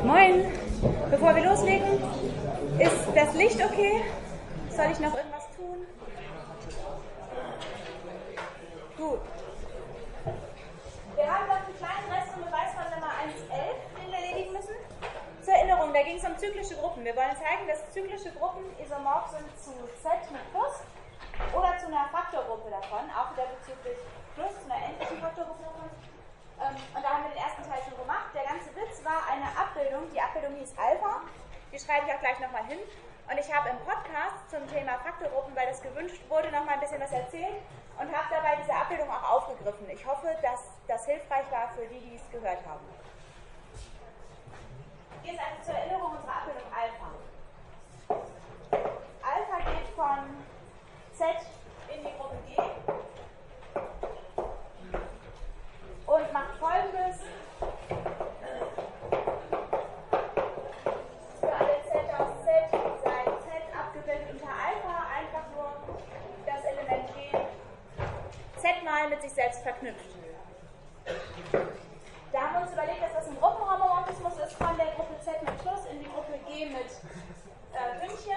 Moin! Bevor wir loslegen, ist das Licht okay? Soll ich noch irgendwas tun? Gut. Wir haben noch einen kleinen Rest vom Beweis von Nummer 111, den wir erledigen müssen. Zur Erinnerung, da ging es um zyklische Gruppen. Wir wollen zeigen, dass zyklische Gruppen isomorph sind zu Z mit Plus oder zu einer Faktorgruppe davon, auch wieder bezüglich Plus, zu einer endlichen Faktorgruppe davon. Und da haben wir den ersten Teil schon gemacht. Der ganze Witz war eine Abbildung, die Abbildung hieß Alpha, die schreibe ich auch gleich nochmal hin. Und ich habe im Podcast zum Thema Faktorgruppen, weil das gewünscht wurde, nochmal ein bisschen was erzählt und habe dabei diese Abbildung auch aufgegriffen. Ich hoffe, dass das hilfreich war für die, die es gehört haben. Hier ist also zur Erinnerung unsere Abbildung Alpha. Alpha geht von Z in die Gruppe G und macht Folgendes. Für alle Z aus Z sei Z abgebildet unter Alpha einfach nur das Element G Z mal mit sich selbst verknüpft. Da haben wir uns überlegt, dass das ein Gruppenhomomorphismus ist von der Gruppe Z mit Plus in die Gruppe G mit Bündchen.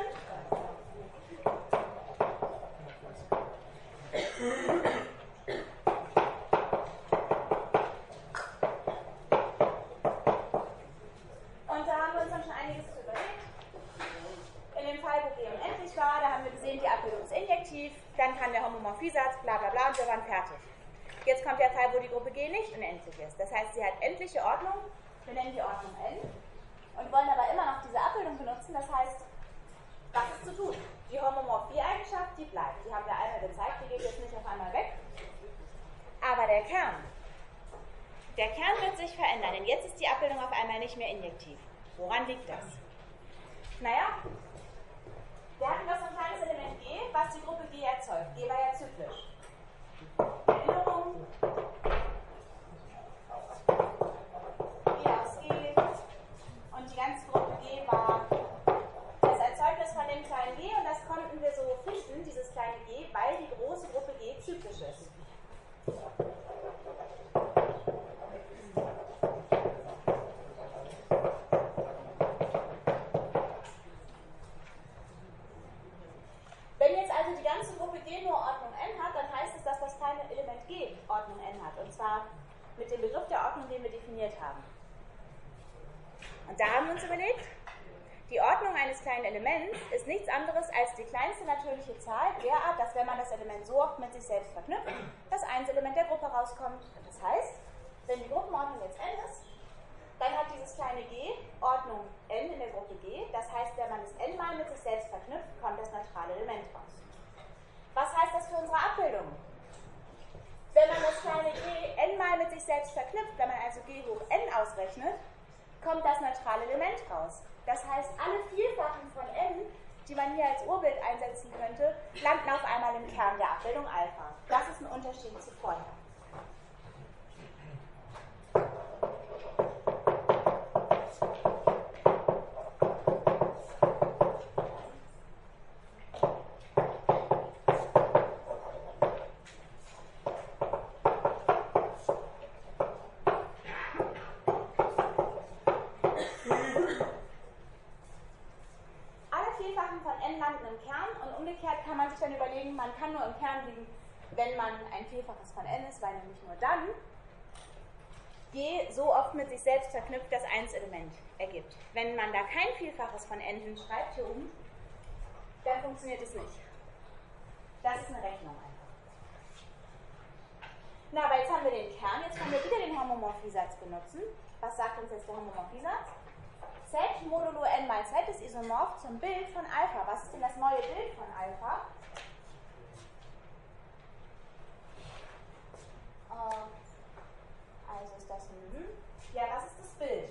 Und da haben wir uns dann schon einiges zu überlegt. In dem Fall, wo G unendlich war, da haben wir gesehen, die Abbildung ist injektiv, dann kam der Homomorphiesatz, bla bla bla und wir waren fertig. Jetzt kommt der Fall, wo die Gruppe G nicht unendlich ist. Das heißt, sie hat endliche Ordnung, wir nennen die Ordnung n, und wollen aber immer noch diese Abbildung benutzen. Das heißt, was ist zu tun? Die Homomorphie-Eigenschaft, die bleibt. Die haben wir einmal gezeigt, die geht jetzt nicht auf einmal weg. Aber der Kern wird sich verändern, denn jetzt ist die Abbildung auf einmal nicht mehr injektiv. Woran liegt das? Naja, wir hatten das so ein kleines Element G, was die Gruppe G erzeugt. G war ja zyklisch. Erinnerung, G aus G und die ganze Gruppe G war das Erzeugnis von dem kleinen G und das konnten wir so finden, dieses kleine G, weil die große Gruppe G zyklisch ist. Wenn jetzt also die ganze Gruppe G nur Ordnung n hat, dann heißt es, dass das kleine Element G Ordnung n hat. Und zwar mit dem Begriff der Ordnung, den wir definiert haben. Und da haben wir uns überlegt, die Ordnung eines kleinen Elements ist nichts anderes als die kleinste natürliche Zahl derart, dass wenn man das Element so oft mit sich selbst verknüpft, das Einselement der Gruppe rauskommt. Das heißt, wenn die Gruppenordnung jetzt n ist, dann hat dieses kleine g Ordnung n in der Gruppe G. Das heißt, wenn man es n mal mit sich selbst verknüpft, kommt das neutrale Element raus. Was heißt das für unsere Abbildung? Wenn man das kleine g n mal mit sich selbst verknüpft, wenn man also g hoch n ausrechnet, kommt das neutrale Element raus. Das heißt, alle Vielfachen von n, die man hier als Urbild einsetzen könnte, landen auf einmal im Kern der Abbildung Alpha. Das ist ein Unterschied zu vorher. Man kann nur im Kern liegen, wenn man ein Vielfaches von n ist, weil nämlich nur dann G so oft mit sich selbst verknüpft das 1-Element ergibt. Wenn man da kein Vielfaches von n hinschreibt, hier oben, dann funktioniert es nicht. Das ist eine Rechnung einfach. Na, aber jetzt haben wir den Kern, jetzt können wir wieder den Homomorphiesatz benutzen. Was sagt uns jetzt der Homomorphiesatz? Z modulo n mal z ist isomorph zum Bild von Alpha. Was ist denn das neue Bild von Alpha? Also ist das ein ja, was ist das Bild?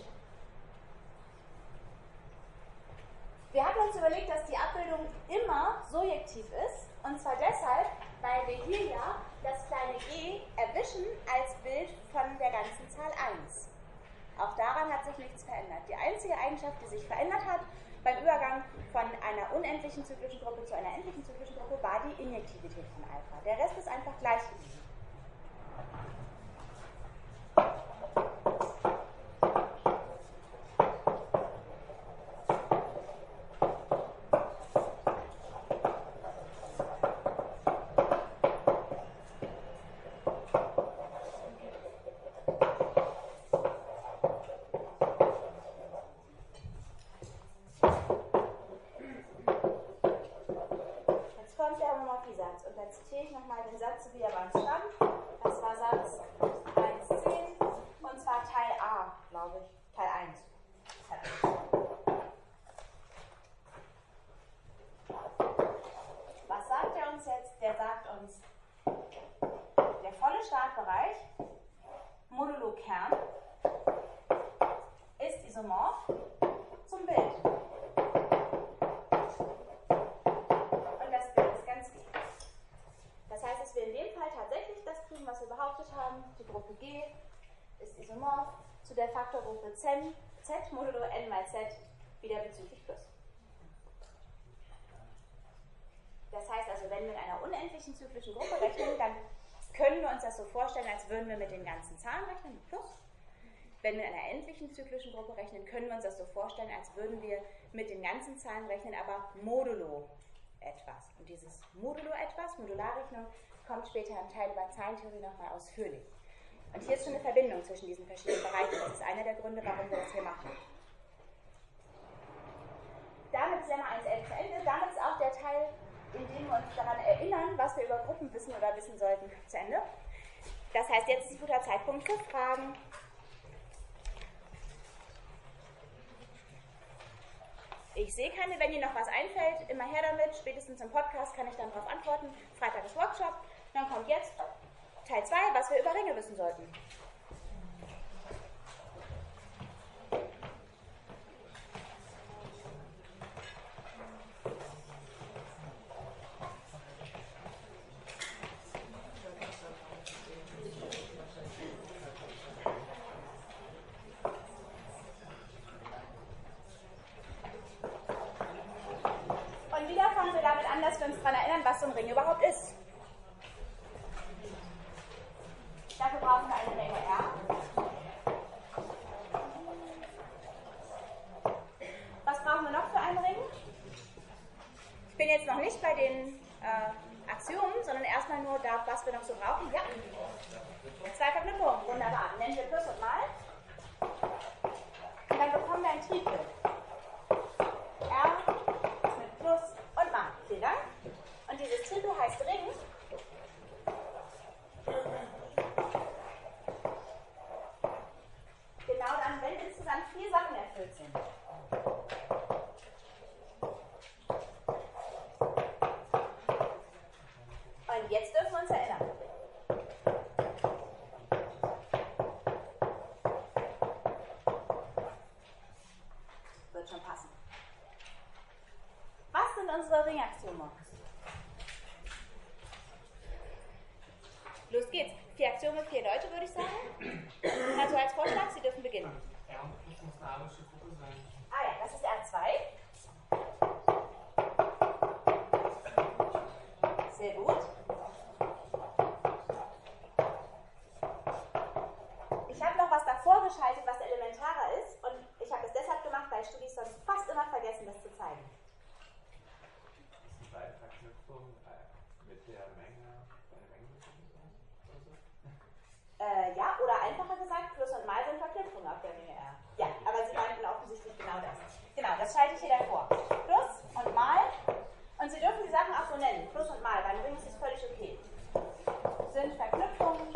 Wir hatten uns überlegt, dass die Abbildung immer surjektiv ist, und zwar deshalb, weil wir hier ja das kleine g erwischen als Bild von der ganzen Zahl 1. Auch daran hat sich nichts verändert. Die einzige Eigenschaft, die sich verändert hat beim Übergang von einer unendlichen zyklischen Gruppe zu einer endlichen zyklischen Gruppe, war die Injektivität von Alpha. Der Rest ist einfach gleich geblieben. da zitiere ich nochmal den Satz, so wie er bei uns stand. Das war Satz 1.10 und zwar Teil A, glaube ich. Teil 1. Was sagt er uns jetzt? Der sagt uns, der volle Startbereich, modulo Kern, ist isomorph zum Bild. Und das Bild ist ganz wichtig. Das heißt, dass wir in dem Fall tatsächlich das kriegen, was wir behauptet haben. Die Gruppe G ist isomorph zu der Faktorgruppe Z modulo n mal z wieder bezüglich Plus. Das heißt also, wenn wir in einer unendlichen zyklischen Gruppe rechnen, dann können wir uns das so vorstellen, als würden wir mit den ganzen Zahlen rechnen, mit Plus. Wenn wir in einer endlichen zyklischen Gruppe rechnen, können wir uns das so vorstellen, als würden wir mit den ganzen Zahlen rechnen, aber modulo etwas. Und dieses modulo etwas, Modularrechnung, kommt später im Teil über Zahlentheorie nochmal ausführlich. Und hier ist schon eine Verbindung zwischen diesen verschiedenen Bereichen. Das ist einer der Gründe, warum wir das hier machen. Damit ist Lemma 1.11 zu Ende. Damit ist auch der Teil, in dem wir uns daran erinnern, was wir über Gruppen wissen oder wissen sollten, zu Ende. Das heißt, jetzt ist ein guter Zeitpunkt für Fragen. Ich sehe keine, wenn Ihnen noch was einfällt, immer her damit. Spätestens im Podcast kann ich dann darauf antworten. Freitag ist Workshop. Dann kommt jetzt Teil 2, was wir über Ringe wissen sollten. Und wieder fangen wir damit an, dass wir uns daran erinnern, was so ein Ring überhaupt ist. Dafür brauchen wir eine Menge R. Was brauchen wir noch für einen Ring? Ich bin jetzt noch nicht bei den Axiomen, sondern erstmal nur da, was wir noch so brauchen. Ja. Zwei Verknüpfungen, wunderbar. Nennen wir Plus und Mal. Und dann bekommen wir ein Triple. R mit Plus und Mal. Vielen Dank. Und dieses Triple heißt Ring. Genau dann, wenn insgesamt 4 Sachen erfüllt sind. Und jetzt dürfen wir uns erinnern. Wird schon passen. Was sind unsere Ringaxiome? Los geht's. 4 Axiome, 4 Leute, würde ich sagen. Also als Vorschlag, Sie dürfen beginnen. R und Plus muss eine arische Gruppe sein. Ah ja, das ist R2. Sehr gut. Ich habe noch was davor geschaltet, was elementarer ist. Und ich habe es deshalb gemacht, weil Studis sonst fast immer vergessen, das zu zeigen. Das sind beide Verknüpfungen mit der Menge, eine Menge oder so? Ja, oder einfacher gesagt, Plus und Mal sind Verknüpfungen auf der Menge R. Ja, aber Sie meinten offensichtlich genau das. Genau, das schalte ich hier davor. Plus und Mal. Und Sie dürfen die Sachen auch so nennen. Plus und Mal, beim Ring ist es völlig okay. Sind Verknüpfungen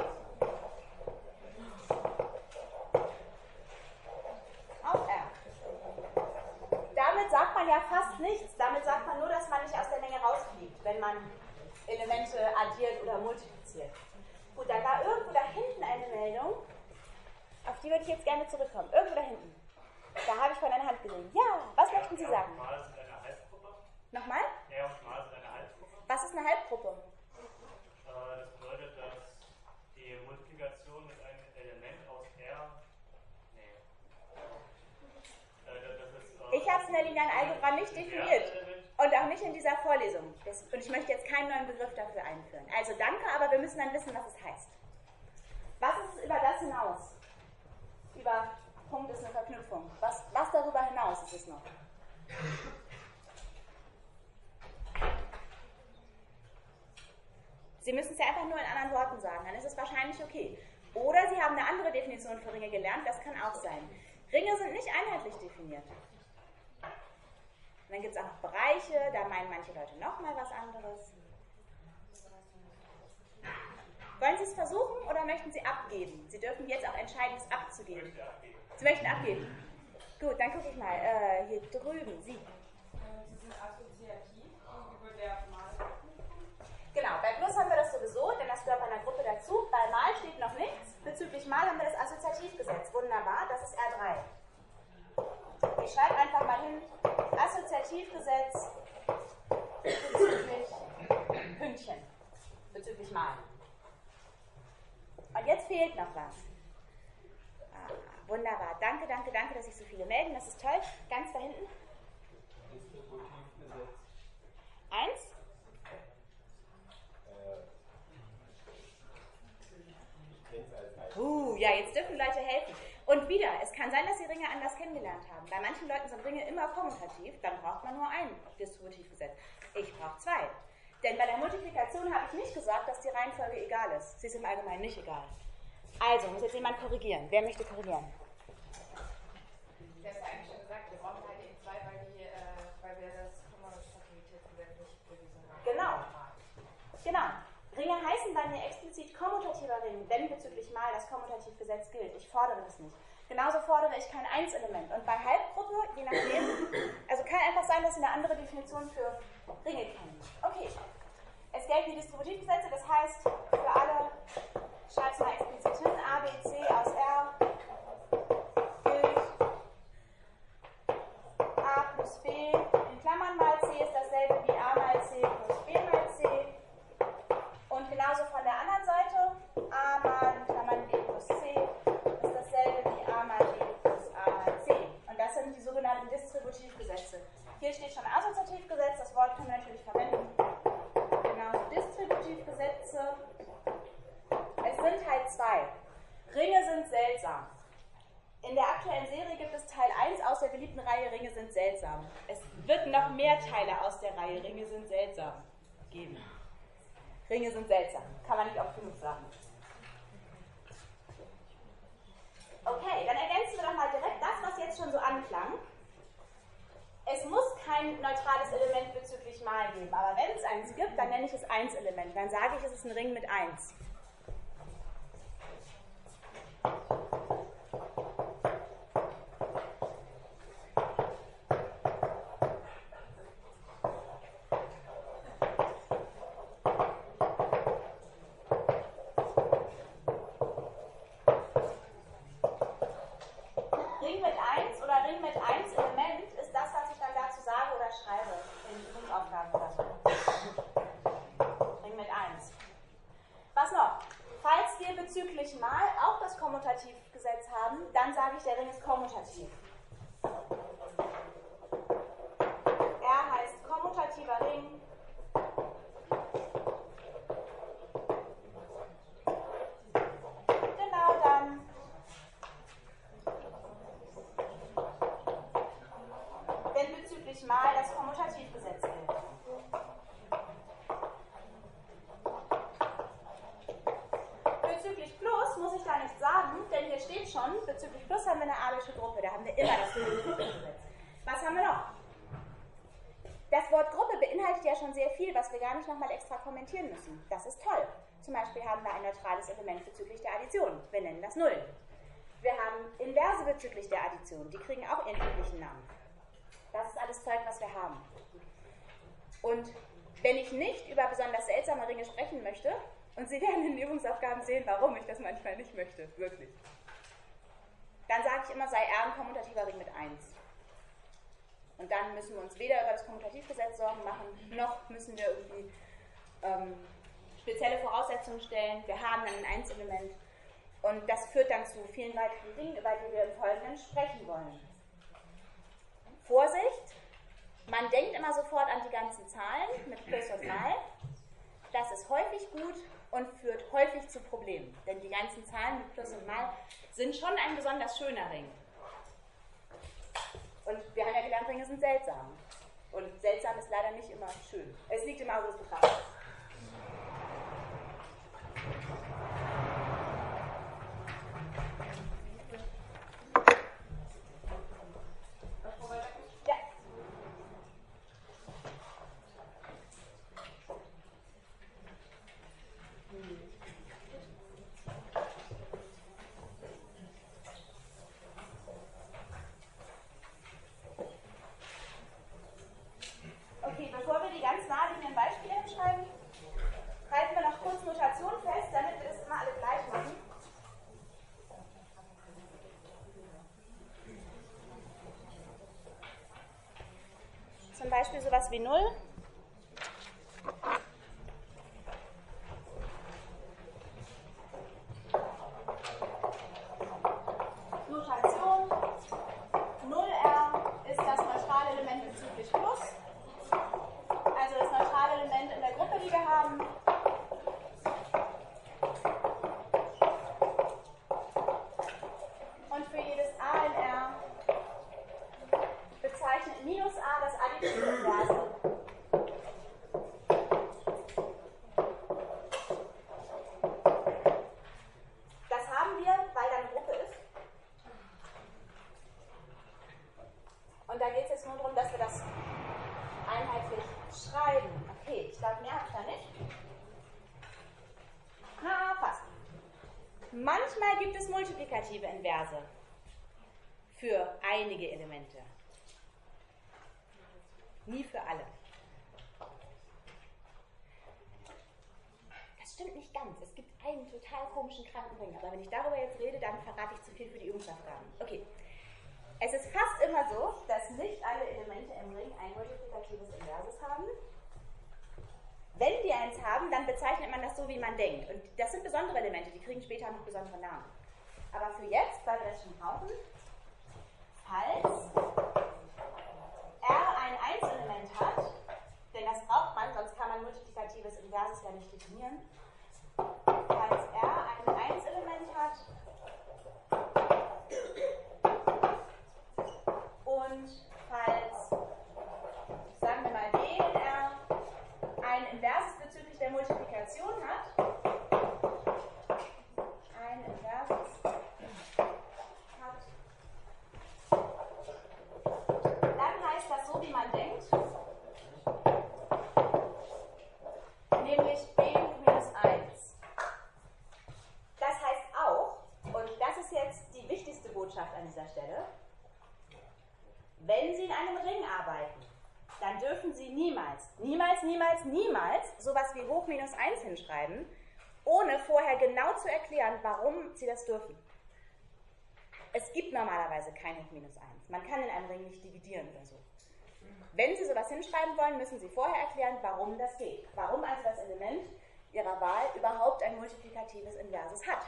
auf R. Damit sagt man ja fast nichts. Damit sagt man nur, dass man nicht aus der Menge rausfliegt, wenn man Elemente addiert oder multipliziert. Gut, dann war irgendwo da hinten eine Meldung, auf die würde ich jetzt gerne zurückkommen. Irgendwo da hinten. Da habe ich von einer Hand gesehen. Ja, was möchten Sie sagen? R und Mal sind eine Halbgruppe. Nochmal? R und Mal sind eine Halbgruppe. Was ist eine Halbgruppe? Das bedeutet, dass die Multiplikation mit einem Element aus R. Nee. Ich habe es in der linearen Algebra nicht definiert. Und auch nicht in dieser Vorlesung. Und ich möchte jetzt keinen neuen Begriff dafür einführen. Also danke, aber wir müssen dann wissen, was es heißt. Was ist es über das hinaus? Über Punkt ist eine Verknüpfung. Was darüber hinaus ist es noch? Sie müssen es ja einfach nur in anderen Worten sagen, dann ist es wahrscheinlich okay. Oder Sie haben eine andere Definition für Ringe gelernt, das kann auch sein. Ringe sind nicht einheitlich definiert. Und dann gibt es auch noch Bereiche, da meinen manche Leute nochmal was anderes. Wollen Sie es versuchen oder möchten Sie abgeben? Sie dürfen jetzt auch entscheiden, es abzugeben. Ich möchte abgeben. Sie möchten abgeben? Gut, dann gucke ich mal. Hier drüben, Sie. Sie sind assoziativ gegenüber der Malgruppe. Genau, bei Plus haben wir das sowieso, denn das gehört bei einer Gruppe dazu. Bei Mal steht noch nichts. Bezüglich Mal haben wir das Assoziativgesetz. Wunderbar, das ist R3. Ich schreibe einfach mal hin, Assoziativgesetz bezüglich Pünktchen, bezüglich Mal. Und jetzt fehlt noch was. Wunderbar, danke, danke, danke, dass sich so viele melden, das ist toll. Ganz da hinten. Distributivgesetz. 1. Ja, jetzt dürfen Leute helfen. Und wieder, es kann sein, dass Sie Ringe anders kennengelernt haben. Bei manchen Leuten sind Ringe immer kommutativ, dann braucht man nur ein Distributivgesetz. Ich brauche 2. Denn bei der Multiplikation habe ich nicht gesagt, dass die Reihenfolge egal ist. Sie ist im Allgemeinen nicht egal. Also, muss jetzt jemand korrigieren. Wer möchte korrigieren? Sie haben ja eigentlich schon gesagt, wir brauchen halt eben 2, weil wir das Kommutativitätsgesetz nicht bewiesen haben. Genau. Genau. Ringe heißen bei mir explizit kommutativer Ring, wenn bezüglich Mal das Kommutativgesetz gilt. Ich fordere das nicht. Genauso fordere ich kein Einselement. Und bei Halbgruppe, je nachdem, also kann einfach sein, dass Sie eine andere Definition für Ringe kennen. Okay. Es gelten die Distributivgesetze, das heißt, für alle, schreibe es mal explizit hin, A, B, C aus R gilt A plus B in Klammern mal C ist dasselbe wie A mal C plus B mal C. Und genauso von der anderen Seite, A mal in Klammern B plus C ist dasselbe wie A mal B plus A mal C. Und das sind die sogenannten Distributivgesetze. Hier steht schon Assoziativgesetz, das Wort können wir natürlich verwenden. Genau, Distributivgesetze. Es sind halt 2. Ringe sind seltsam. In der aktuellen Serie gibt es Teil 1 aus der beliebten Reihe Ringe sind seltsam. Es wird noch mehr Teile aus der Reihe Ringe sind seltsam geben. Ringe sind seltsam. Kann man nicht oft genug sagen. Okay, dann ergänzen wir doch mal direkt das, was jetzt schon so anklang. Es muss kein neutrales Element bezüglich Mal geben, aber wenn es eins gibt, dann nenne ich es 1-Element. Dann sage ich, es ist ein Ring mit 1. Ring mit 1 oder Ring mit 1 Element ist das, was ich dann dazu sage oder schreibe in Übungsaufgabenblättern. Ring mit 1. Was noch? Falls wir bezüglich Mal auch das Kommutativgesetz haben, dann sage ich, der Ring ist kommutativ. R heißt kommutativer Ring. Genau dann. Wenn bezüglich Mal das Kommutativgesetz gilt. Bezüglich Plus muss ich da nicht sagen, denn hier steht schon, bezüglich Plus haben wir eine abelsche Gruppe, da haben wir immer das Kommutativgesetz. Was haben wir noch? Das Wort Gruppe beinhaltet ja schon sehr viel, was wir gar nicht nochmal extra kommentieren müssen. Das ist toll. Zum Beispiel haben wir ein neutrales Element bezüglich der Addition. Wir nennen das Null. Wir haben Inverse bezüglich der Addition. Die kriegen auch ihren üblichen Namen. Das ist alles Zeug, was wir haben. Und wenn ich nicht über besonders seltsame Ringe sprechen möchte, und Sie werden in den Übungsaufgaben sehen, warum ich das manchmal nicht möchte, wirklich, dann sage ich immer, sei R ein kommutativer Ring mit 1. Und dann müssen wir uns weder über das Kommutativgesetz Sorgen machen, noch müssen wir irgendwie spezielle Voraussetzungen stellen. Wir haben dann ein 1-Element. Und das führt dann zu vielen weiteren Dingen, über die wir im Folgenden sprechen wollen. Vorsicht, man denkt immer sofort an die ganzen Zahlen mit Plus und Mal. Das ist häufig gut und führt häufig zu Problemen. Denn die ganzen Zahlen mit Plus und Mal sind schon ein besonders schöner Ring. Und wir haben ja gelernt, Ringe sind seltsam. Und seltsam ist leider nicht immer schön. Es liegt im Auge des Betrachters. Ja. zum Beispiel sowas wie 0. Notation 0R ist das neutrale Element bezüglich Plus. Also das neutrale Element in der Gruppe, die wir haben. Und für jedes A in R bezeichnet minus A das additive Inverse. Das haben wir, weil da eine Gruppe ist. Und da geht es jetzt nur darum, dass wir das einheitlich schreiben. Okay, ich glaube, mehr habe ich da nicht. Na, fast. Manchmal gibt es multiplikative Inverse für einige Elemente. Nie für alle. Das stimmt nicht ganz. Es gibt einen total komischen Krankenring, aber wenn ich darüber jetzt rede, dann verrate ich zu viel für die Übungsaufgaben. Okay. Es ist fast immer so, dass nicht alle Elemente im Ring ein multiplikatives Inversus haben. Wenn die eins haben, dann bezeichnet man das so, wie man denkt. Und das sind besondere Elemente, die kriegen später noch besondere Namen. Aber für jetzt, weil wir das schon brauchen, falls R ein Einzelement hat, denn das braucht man, sonst kann man multiplikatives Inversus ja nicht definieren, falls R ein Einzelement hat und falls, sagen wir mal, B in R ein Inversus bezüglich der Multiplikation hat, ein Inversus hat, dann heißt das so, wie man denkt, nämlich B minus 1. Das heißt auch, und das ist jetzt die wichtigste Botschaft an dieser Stelle, wenn Sie in einem Ring arbeiten, dann dürfen Sie niemals sowas wie hoch minus 1 hinschreiben, ohne vorher genau zu erklären, warum Sie das dürfen. Es gibt normalerweise kein hoch minus 1. Man kann in einem Ring nicht dividieren oder so. Wenn Sie sowas hinschreiben wollen, müssen Sie vorher erklären, warum das geht. Warum also das Element Ihrer Wahl überhaupt ein multiplikatives Inversus hat.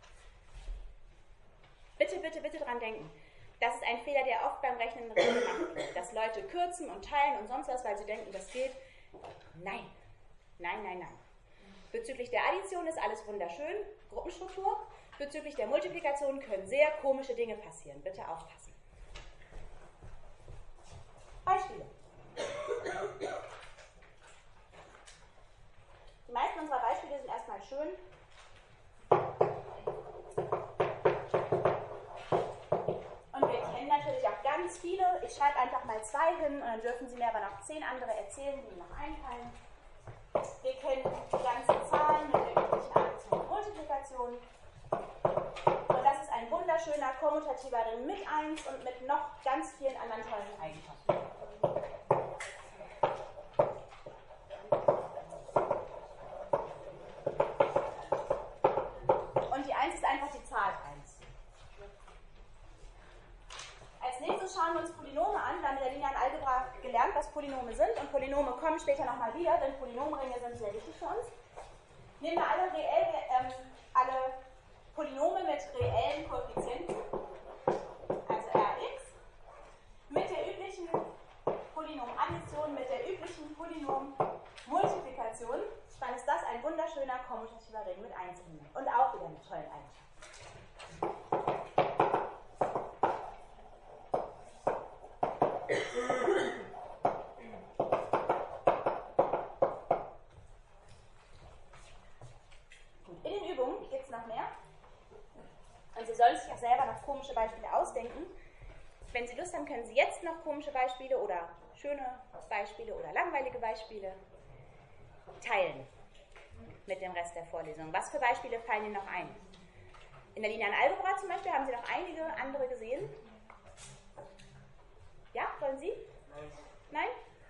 Bitte, bitte, bitte dran denken. Das ist ein Fehler, der oft beim Rechnen gemacht wird, dass Leute kürzen und teilen und sonst was, weil sie denken, das geht. Nein. Nein, nein, nein. Bezüglich der Addition ist alles wunderschön, Gruppenstruktur. Bezüglich der Multiplikation können sehr komische Dinge passieren. Bitte aufpassen. Beispiele. Die meisten unserer Beispiele sind erstmal schön. Und wir kennen natürlich auch ganz viele. Ich schreibe einfach mal 2 hin und dann dürfen Sie mir aber noch 10 andere erzählen, die Ihnen noch einfallen. Wir kennen die ganzen Zahlen mit der üblichen Addition und Multiplikation. Und das ist ein wunderschöner kommutativer Ring mit 1 und mit noch ganz vielen anderen tollen Eigenschaften. Und die 1 ist einfach die Zahl 1. Als nächstes schauen wir uns Polynome an. Wir haben in der linearen Algebra gelernt, was Polynome sind. Und Polynome kommen später nochmal wieder, denn Polynomringe sind sehr wichtig für uns. Nehmen wir alle Polynome mit reellen Koeffizienten, also Rx, mit der üblichen Polynomaddition, mit der üblichen Polynommultiplikation, dann ist das ein wunderschöner kommutativer Ring mit 1 Elementen und auch wieder mit tollen Eigenschaften. In den Übungen gibt es noch mehr. Und Sie sollen sich auch selber noch komische Beispiele ausdenken. Wenn Sie Lust haben, können Sie jetzt noch komische Beispiele oder schöne Beispiele oder langweilige Beispiele teilen mit dem Rest der Vorlesung. Was für Beispiele fallen Ihnen noch ein? In der linearen Algebra zum Beispiel haben Sie noch einige andere gesehen. Ja, wollen Sie? Nein?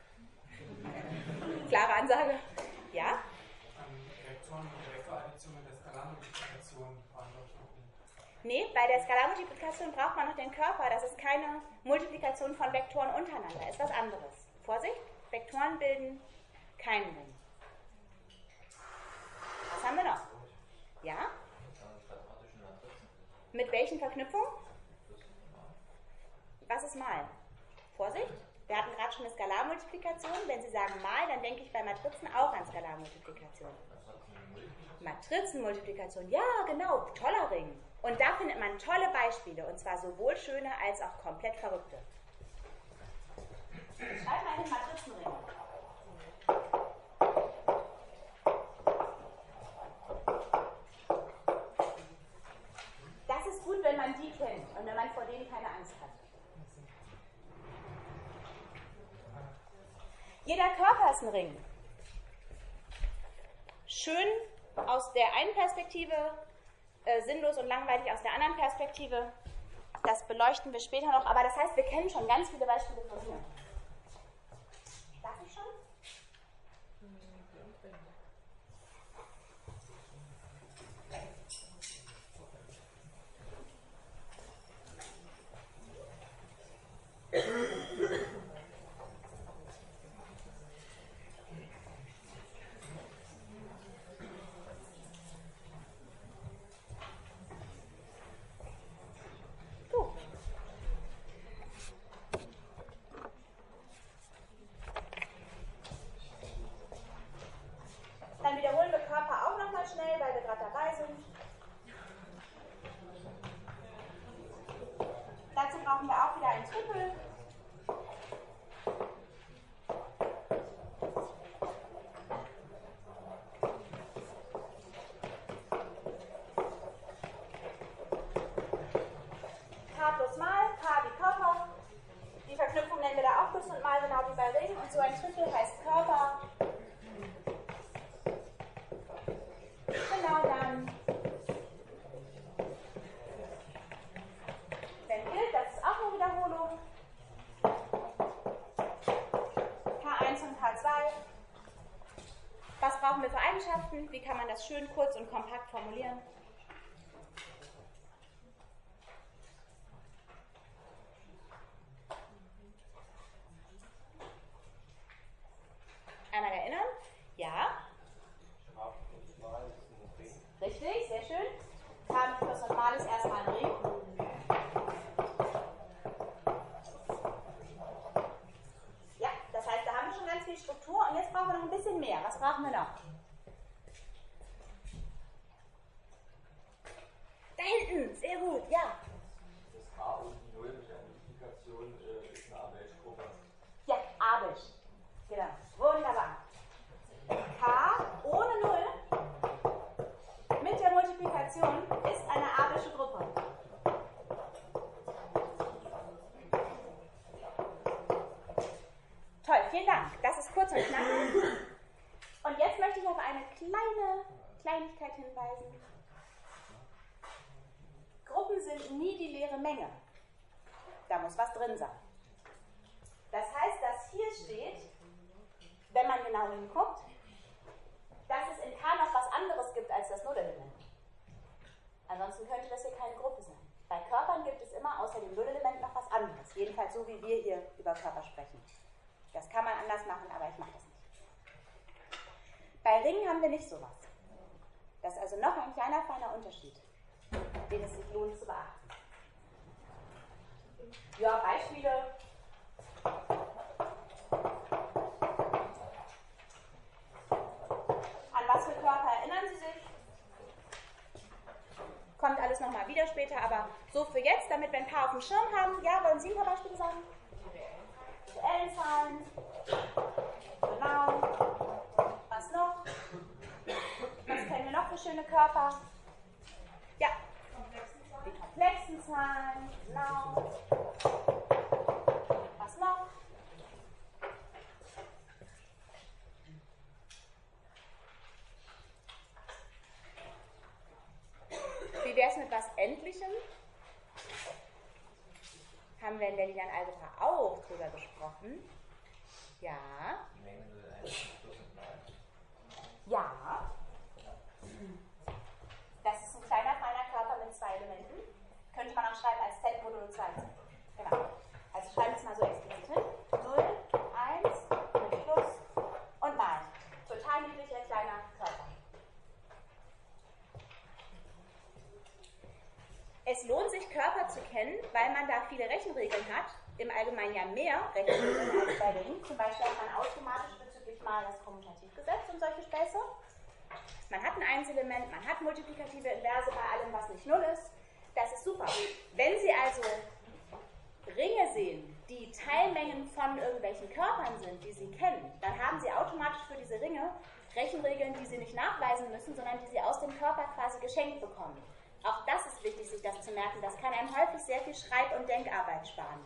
Klare Ansage. Ja? Vektoren und Vektoraddition mit der Skalarmultiplikation waren doch noch nicht. Nee, bei der Skalarmultiplikation braucht man noch den Körper. Das ist keine Multiplikation von Vektoren untereinander. Ist was anderes. Vorsicht, Vektoren bilden keinen Ring. Was haben wir noch? Ja? Mit welchen Verknüpfungen? Was ist mal? Vorsicht, wir hatten gerade schon eine Skalarmultiplikation. Wenn Sie sagen mal, dann denke ich bei Matrizen auch an Skalarmultiplikation. Matrizenmultiplikation, ja genau, toller Ring. Und da findet man tolle Beispiele, und zwar sowohl schöne als auch komplett verrückte. Ich schreibe mal einen Matrizenring. Das ist gut, wenn man die kennt und wenn man vor denen keine Angst hat. Jeder Körper ist ein Ring. Schön aus der einen Perspektive, sinnlos und langweilig aus der anderen Perspektive. Das beleuchten wir später noch, aber das heißt, wir kennen schon ganz viele Beispiele von hier. Darf ich schon? Dann wiederholen wir Körper auch nochmal schnell, weil wir gerade dabei sind. Dazu brauchen wir auch wieder einen Trüppel. K plus mal, K wie Körper. Die Verknüpfung nennen wir da auch plus und mal, genau wie bei Ring. Und so ein Trüppel heißt Körper. Genau dann, wenn gilt, das ist auch eine Wiederholung. K1 und K2. Was brauchen wir für Eigenschaften? Wie kann man das schön kurz und kompakt formulieren? Einmal erinnern? Ja. Richtig, sehr schön. K mit plus und mal ist erstmal ein Ring. Ja, das heißt, da haben wir schon ganz viel Struktur und jetzt brauchen wir noch ein bisschen mehr. Was brauchen wir noch? Da hinten, sehr gut, ja. Das A und die 0 mit der Multiplikation ist eine Abelsch-Gruppe. Ja, Abelsch. Genau, wunderbar. K ohne 0 mit der Multiplikation ist eine abelsche Gruppe. Toll, vielen Dank. Das ist kurz und knackig. Und jetzt möchte ich auf eine kleine Kleinigkeit hinweisen. Gruppen sind nie die leere Menge. Da muss was drin sein. Das heißt, dass hier steht, wenn man genau hinguckt, dass es in K noch was anderes gibt als das Nullelement. Ansonsten könnte das hier keine Gruppe sein. Bei Körpern gibt es immer außer dem Nullelement noch was anderes. Jedenfalls so, wie wir hier über Körper sprechen. Das kann man anders machen, aber ich mache das nicht. Bei Ringen haben wir nicht sowas. Das ist also noch ein kleiner, feiner Unterschied, den es sich lohnt zu beachten. Ja, Beispiele. An was für Körper erinnern Sie sich? Kommt alles nochmal wieder später, aber so für jetzt, damit wir ein paar auf dem Schirm haben. Ja, wollen Sie ein paar Beispiele sagen? Reellen Zahlen. Genau. Was noch? Was kennen wir noch für schöne Körper? Ja. Die komplexen Zahlen. Genau. Was noch? Wie wäre es mit was Endlichem? Haben wir in der linearen Algebra auch drüber gesprochen. Ja. Ja. Das ist ein kleiner, feiner Körper mit 2 Elementen. Könnte man auch schreiben als Z modulo 2. Genau. Also schreiben wir es mal so explizit hin. 0, 1, erkennen, weil man da viele Rechenregeln hat, im Allgemeinen ja mehr Rechenregeln als bei Ringen. Zum Beispiel hat man automatisch bezüglich mal das Kommutativgesetz und solche Späße. Man hat ein Einselement, man hat multiplikative Inverse bei allem, was nicht 0 ist. Das ist super. Wenn Sie also Ringe sehen, die Teilmengen von irgendwelchen Körpern sind, die Sie kennen, dann haben Sie automatisch für diese Ringe Rechenregeln, die Sie nicht nachweisen müssen, sondern die Sie aus dem Körper quasi geschenkt bekommen. Auch das ist wichtig, sich das zu merken. Das kann einem häufig sehr viel Schreib- und Denkarbeit sparen.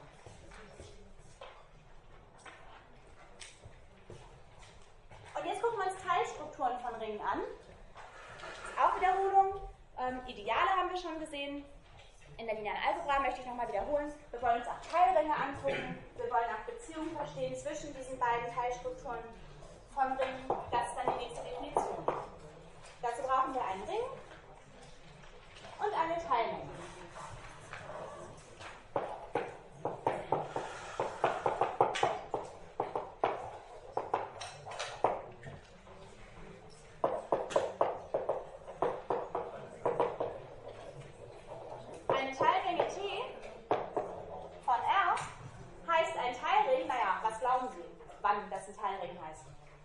Und jetzt gucken wir uns Teilstrukturen von Ringen an. Das ist auch Wiederholung. Ideale haben wir schon gesehen. In der linearen Algebra möchte ich nochmal wiederholen. Wir wollen uns auch Teilringe angucken. Wir wollen auch Beziehungen verstehen zwischen diesen beiden Teilstrukturen von Ringen. Das ist dann die nächste Definition. Dazu brauchen wir einen Ring und eine Teilmenge. Eine Teilmenge T von R heißt ein Teilring. Naja, was glauben Sie, wann das ein Teilring heißt?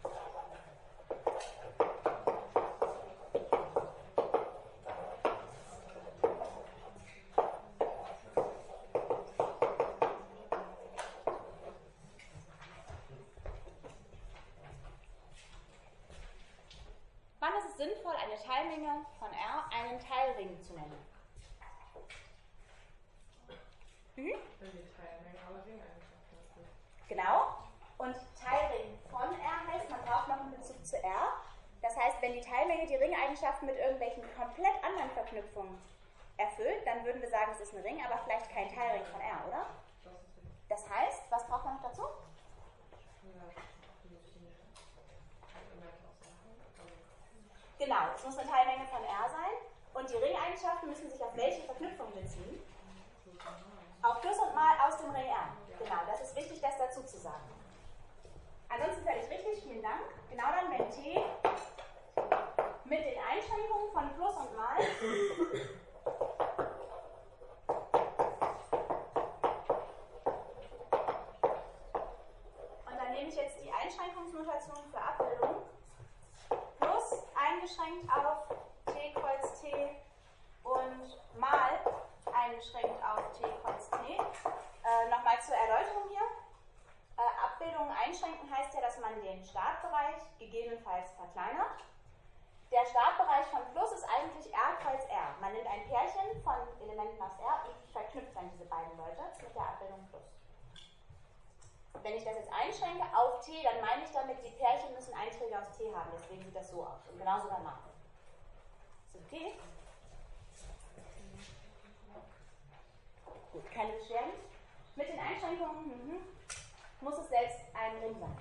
Wann ist es sinnvoll, eine Teilmenge von R einen Teilring zu nennen? Wenn die Teilmenge alle Ringeigenschaften sind. Genau. Und Teilring von R heißt, man braucht noch einen Bezug zu R. Das heißt, wenn die Teilmenge die Ringeigenschaften mit irgendwelchen komplett anderen Verknüpfungen erfüllt, dann würden wir sagen, es ist ein Ring, aber vielleicht kein Teilring von R, oder? Das heißt, was braucht man noch dazu? Genau, es muss eine Teilmenge von R sein und die Ringeigenschaften müssen sich auf welche Verknüpfung beziehen? Auf Plus und Mal aus dem Ring R. Genau, das ist wichtig, das dazu zu sagen. Ansonsten völlig richtig, vielen Dank. Genau dann, wenn T mit den Einschränkungen von Plus und Mal und dann nehme ich jetzt die Einschränkungsnotation für Abbildung plus eingeschränkt auf T kreuz T und mal eingeschränkt auf T kreuz T. Nochmal zur Erläuterung hier. Abbildungen einschränken heißt ja, dass man den Startbereich gegebenenfalls verkleinert. Der Startbereich von Plus ist eigentlich R kreuz R. Man nimmt ein Pärchen von Elementen aus R und verknüpft dann diese beiden Leute mit der Abbildung Plus. Wenn ich das jetzt einschränke auf T, dann meine ich damit, die Pärchen müssen Einträge aus T haben. Deswegen sieht das so aus. Und genauso beim Mal. Ist das okay? Gut, keine Beschwerden. Mit den Einschränkungen muss es selbst ein Ring sein.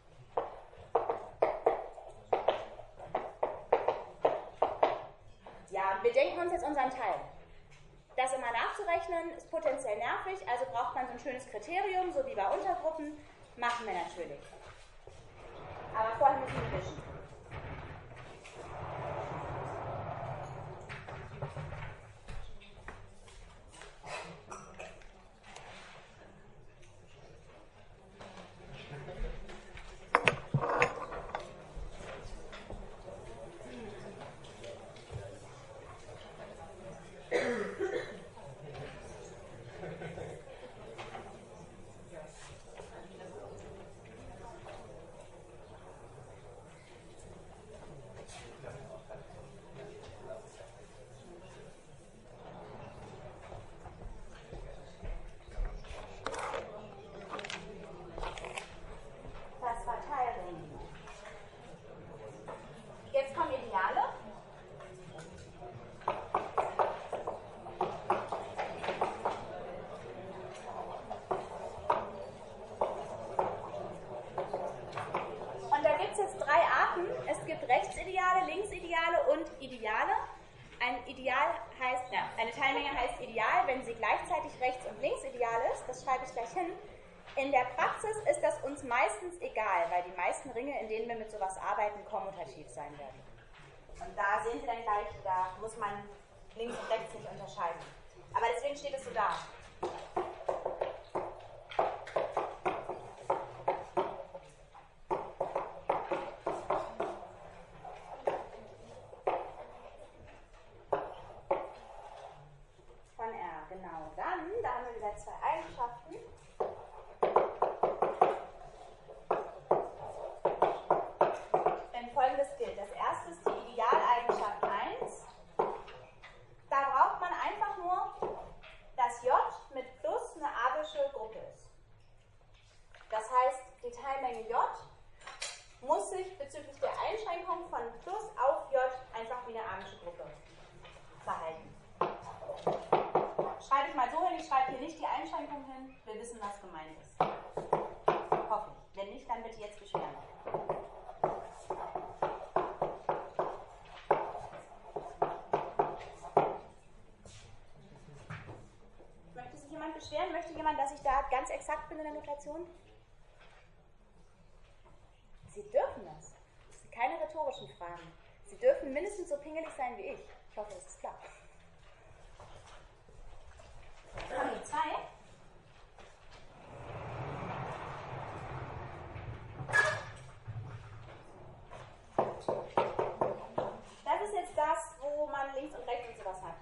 Ja, wir denken uns jetzt unseren Teil. Das immer nachzurechnen ist potenziell nervig, also braucht man so ein schönes Kriterium, so wie bei Untergruppen. Machen wir natürlich. Aber vorher müssen wir wischen. Eine Teilmenge heißt ideal, wenn sie gleichzeitig rechts und links ideal ist. Das schreibe ich gleich hin. In der Praxis ist das uns meistens egal, weil die meisten Ringe, in denen wir mit sowas arbeiten, kommutativ sein werden. Und da sehen Sie dann gleich, da muss man links und rechts nicht unterscheiden. Aber deswegen steht es so da. Von R, genau. Dann, da haben wir wieder zwei Eigenschaften. Folgendes gilt. Das erste ist die Idealeigenschaft 1. Da braucht man einfach nur, dass J mit Plus eine abelsche Gruppe ist. Das heißt, die Teilmenge J muss sich bezüglich der Einschränkung von Plus auf J einfach wie eine abelsche Gruppe verhalten. Schreibe ich mal so hin, ich schreibe hier nicht die Einschränkung hin, wir wissen, was gemeint ist. Hoffe ich. Wenn nicht, dann bitte jetzt beschweren. Beschweren? Möchte jemand, dass ich da ganz exakt bin in der Notation? Sie dürfen das. Das sind keine rhetorischen Fragen. Sie dürfen mindestens so pingelig sein wie ich. Ich hoffe, das ist klar. Haben wir zwei? Das ist jetzt das, wo man links und rechts und sowas hat.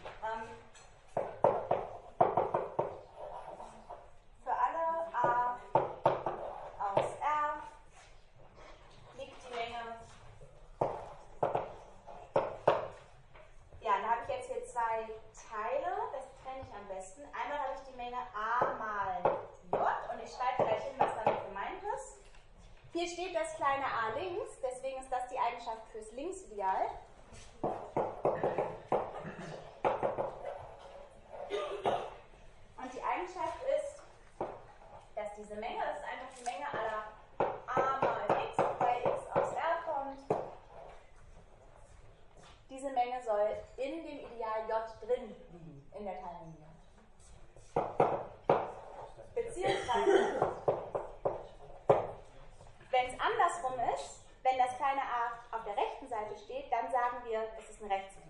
Zwei Teile, das trenne ich am besten. Einmal habe ich die Menge A mal J und ich schreibe gleich hin, was damit gemeint ist. Hier steht das kleine a links, deswegen ist das die Eigenschaft fürs Linksideal. Und die Eigenschaft ist, dass diese Menge, das ist einfach die Menge aller a mal x, wobei x aus R kommt. Diese Menge soll in dem Ideal J drin liegen, in der Teilmenge J. Beziehungsweise, wenn es andersrum ist, wenn das kleine a auf der rechten Seite steht, dann sagen wir, es ist ein Rechtsideal.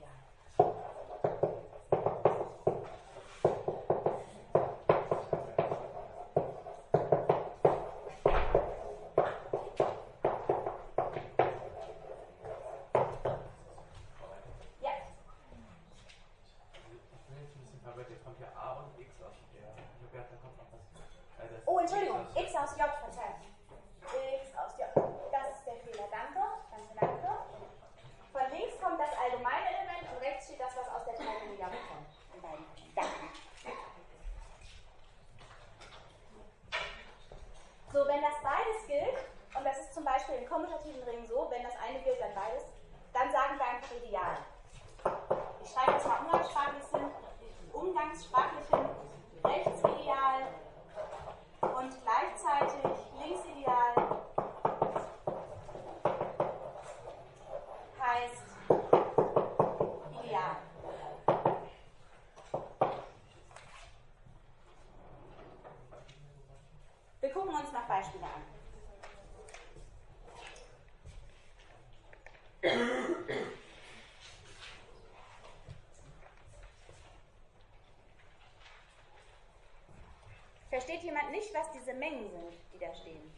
Oh, Entschuldigung, x aus J, verzeihen. X aus J. Das ist der Fehler. Danke. Danke. Von links kommt das allgemeine Element und rechts steht das, was aus der Teilmenge J kommt. In beiden Fällen. Danke. So, wenn das beides gilt, und das ist zum Beispiel in kommutativen Ringen so, wenn das eine gilt, dann beides, dann sagen wir einfach Ideal. Ich schreibe das mal umgangssprachlich hin. Rechtsideal und gleichzeitig Linksideal heißt Ideal. Wir gucken uns noch Beispiele an. Versteht jemand nicht, was diese Mengen sind, die da stehen?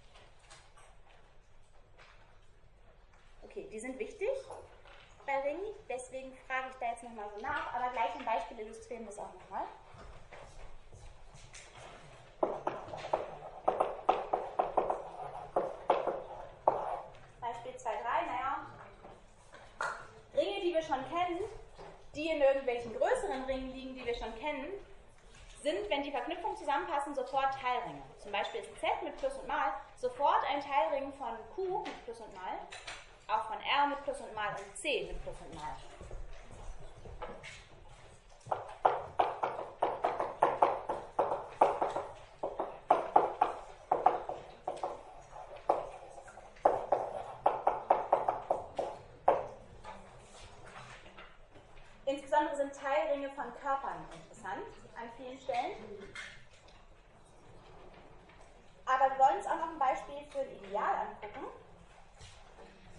Okay, die sind wichtig bei Ringen, deswegen frage ich da jetzt nochmal so nach, aber gleich im Beispiel illustrieren wir es auch nochmal. Beispiel 2, 3, naja, Ringe, die wir schon kennen, die in irgendwelchen größeren Ringen liegen, die wir schon kennen, sind, wenn die Verknüpfungen zusammenpassen, sofort Teilringe. Zum Beispiel ist Z mit Plus und Mal sofort ein Teilring von Q mit Plus und Mal, auch von R mit Plus und Mal und C mit Plus und Mal. Insbesondere sind Teilringe von Körpern interessant an vielen Stellen. Aber wir wollen uns auch noch ein Beispiel für ein Ideal angucken.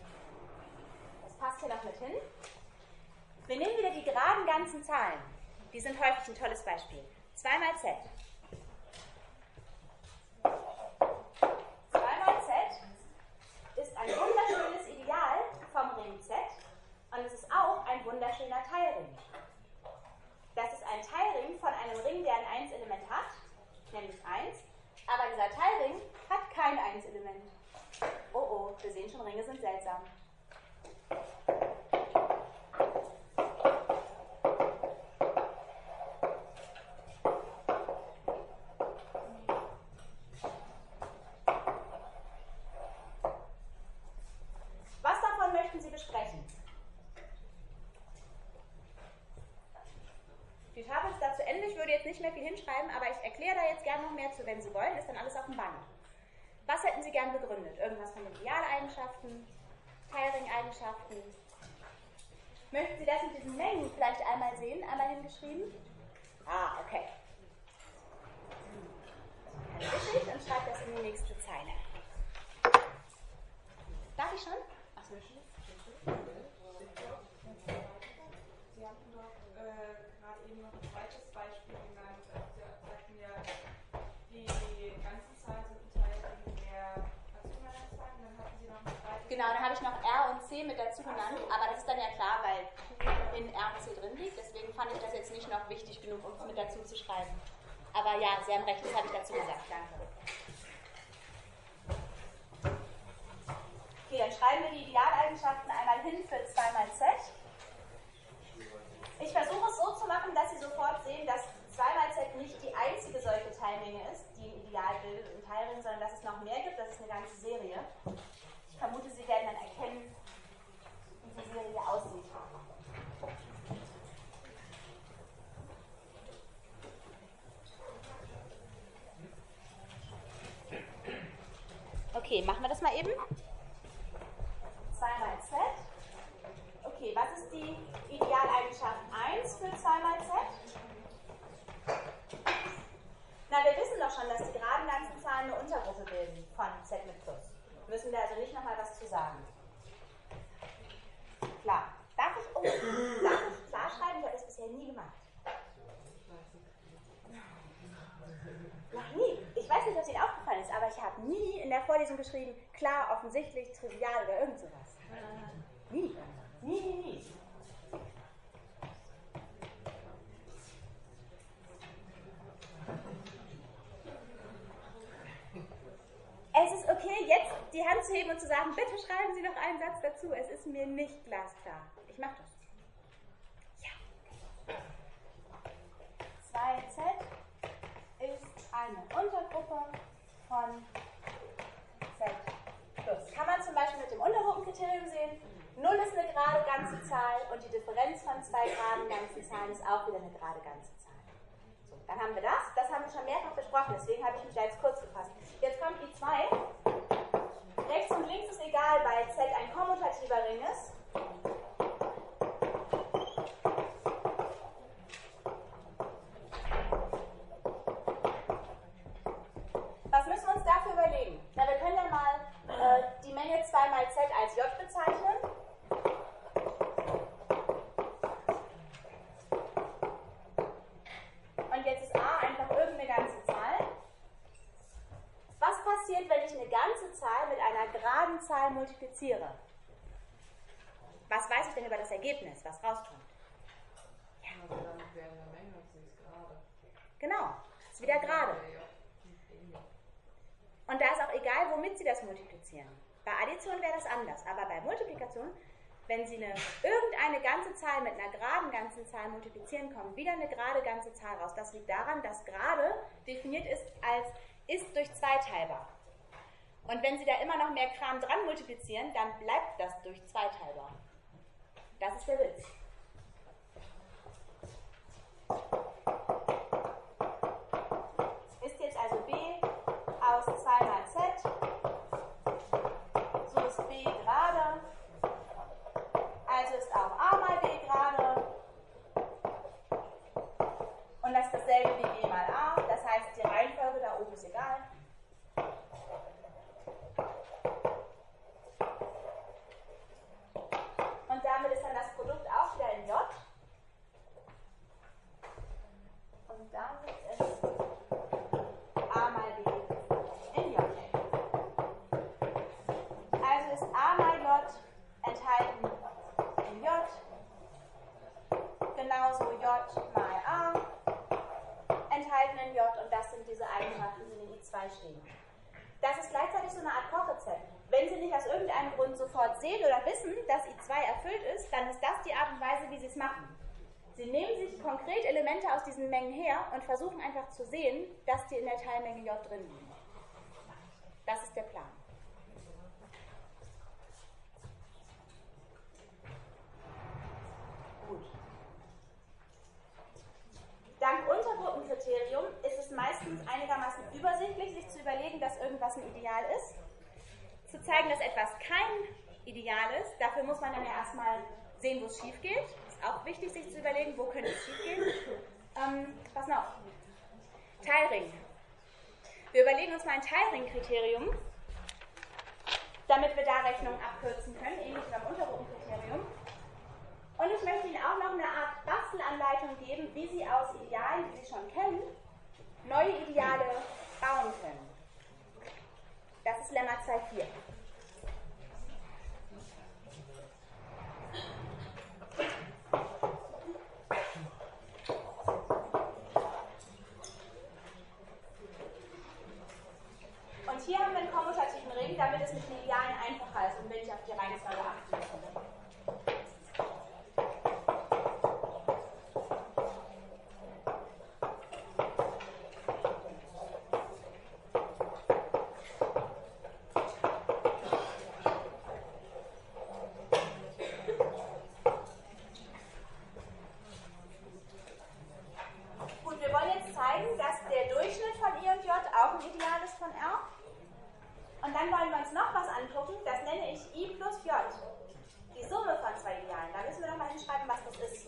Das passt hier noch mit hin. Wir nehmen wieder die geraden ganzen Zahlen. Die sind häufig ein tolles Beispiel. 2 mal Z. 2 mal Z ist ein wunderschönes Ideal vom Ring Z und es ist auch ein wunderschöner Teilring. Das ist ein Teilring von einem Ring, der ein 1-Element hat, nämlich 1, aber dieser Teilring hat kein 1-Element. Oh oh, wir sehen schon, Ringe sind seltsam. Was davon möchten Sie besprechen? Die Tafel ist da zu Ende. Ich würde jetzt nicht mehr viel hinschreiben, aber ich erkläre da jetzt gerne noch mehr zu, wenn Sie wollen. Ist dann alles auf dem Band. Was hätten Sie gern begründet? Irgendwas von den Idealeigenschaften, Teilring-Eigenschaften? Möchten Sie das mit diesen Mengen vielleicht einmal sehen, einmal hingeschrieben? Ah, okay. Dann wische ich und schreibe das in die nächste Zeile. Darf ich schon? Achso, Sie hatten doch gerade eben noch ein zweites Beispiel genannt. Sie sagten ja, die ganzen Zahlen sind ein Teil der rationalen Zahlen. Dann hatten Sie noch ein zweites. Genau, dann habe ich noch R und C mit dazu genannt, aber das ist dann ja klar, weil in R und C drin liegt. Deswegen fand ich das jetzt nicht noch wichtig genug, um es mit dazu zu schreiben. Aber ja, Sie haben recht, das habe ich dazu gesagt. Danke. Okay, dann schreiben wir die Idealeigenschaften einmal hin für 2 mal Z. Ich versuche es so zu machen, dass Sie sofort sehen, dass 2 mal Z nicht die einzige solche Teilmenge ist, die ein Ideal bildet im Teilring, sondern dass es noch mehr gibt. Das ist eine ganze Serie. Ich vermute, Sie werden dann erkennen, wie die Serie aussieht. Okay, machen wir das mal eben. 2 mal Z. Okay, was ist die Idealeigenschaft 1 für 2 mal Z? Na, wir wissen doch schon, dass die geraden ganzen Zahlen eine Untergruppe bilden von Z mit Plus. Müssen wir also nicht nochmal was zu sagen. Klar. Darf ich klar schreiben? Ich habe das bisher nie gemacht. Noch nie. Ich weiß nicht, ob es Ihnen aufgefallen ist, aber ich habe nie in der Vorlesung geschrieben, klar, offensichtlich, trivial oder irgend sowas. Nie. Nie. Es ist okay, jetzt die Hand zu heben und zu sagen, bitte schreiben Sie noch einen Satz dazu. Es ist mir nicht glasklar. Ich mache das. Ja. 2Z ist eine Untergruppe von Z plus. Kann man zum Beispiel mit dem Untergruppenkriterium sehen. 0 ist eine gerade ganze Zahl und die Differenz von 2 geraden ganzen Zahlen ist auch wieder eine gerade ganze Zahl. So, dann haben wir das. Das haben wir schon mehrfach besprochen, deswegen habe ich mich da jetzt kurz gefasst. Jetzt kommt I2. Rechts und links ist egal, weil Z ein kommutativer Ring ist. Was müssen wir uns dafür überlegen? Na, wir können ja mal die Menge 2 mal Z als J bezeichnen. Und jetzt ist A einfach irgendeine ganze Zahl. Was passiert, wenn ich eine ganze Zahl mit einer geraden Zahl multipliziere? Was weiß ich denn über das Ergebnis, was rauskommt? Ja. Also damit wäre eine Menge, sie ist gerade. Genau, ist wieder gerade. Und da ist auch egal, womit Sie das multiplizieren. Bei Addition wäre das anders, aber bei Multiplikation, wenn Sie irgendeine ganze Zahl mit einer geraden ganzen Zahl multiplizieren, kommt wieder eine gerade ganze Zahl raus. Das liegt daran, dass gerade definiert ist als ist durch 2 teilbar. Und wenn Sie da immer noch mehr Kram dran multiplizieren, dann bleibt das durch 2 teilbar. Das ist der Witz. Ist jetzt also B aus 2 mal Z. So ist B gerade. Also ist auch A mal B gerade. Und das ist dasselbe wie B mal A. Das heißt, die Reihenfolge da oben ist egal. Und damit ist dann das Produkt auch wieder in J. damit ist A mal B in J. Also ist A mal J enthalten in J, genauso J mal A enthalten in J, und das sind diese Eigenschaften, die in I2 stehen. Das ist gleichzeitig so eine Art Kochrezept. Wenn Sie nicht aus irgendeinem Grund sofort sehen oder wissen, dass I2 erfüllt ist, dann ist das die Art und Weise, wie Sie es machen. Sie nehmen sich konkret Elemente aus diesen Mengen her und versuchen einfach zu sehen, dass die in der Teilmenge J drin liegen. Das ist der Plan. Gut. Dank Untergruppenkriterium ist es meistens einigermaßen übersichtlich, sich zu überlegen, dass irgendwas ein Ideal ist. Zu zeigen, dass etwas kein Ideal ist, dafür muss man dann ja erstmal sehen, wo es schief geht. Ist auch wichtig, sich zu überlegen, wo könnte es schief gehen. Was noch? Teilring. Wir überlegen uns mal ein Teilringkriterium, damit wir da Rechnungen abkürzen können, ähnlich wie beim Untergruppenkriterium. Und ich möchte Ihnen auch noch eine Art Bastelanleitung geben, wie Sie aus Idealen, die Sie schon kennen, neue Ideale bauen können. Das ist Lemma 2.4. Und hier haben wir einen kommutativen Ring, damit es mit den Idealen einfacher ist und wenn ich auf die Reihenfolge achte. Und dann wollen wir uns noch was angucken, das nenne ich I plus J. Die Summe von zwei Idealen. Da müssen wir doch mal hinschreiben, was das ist.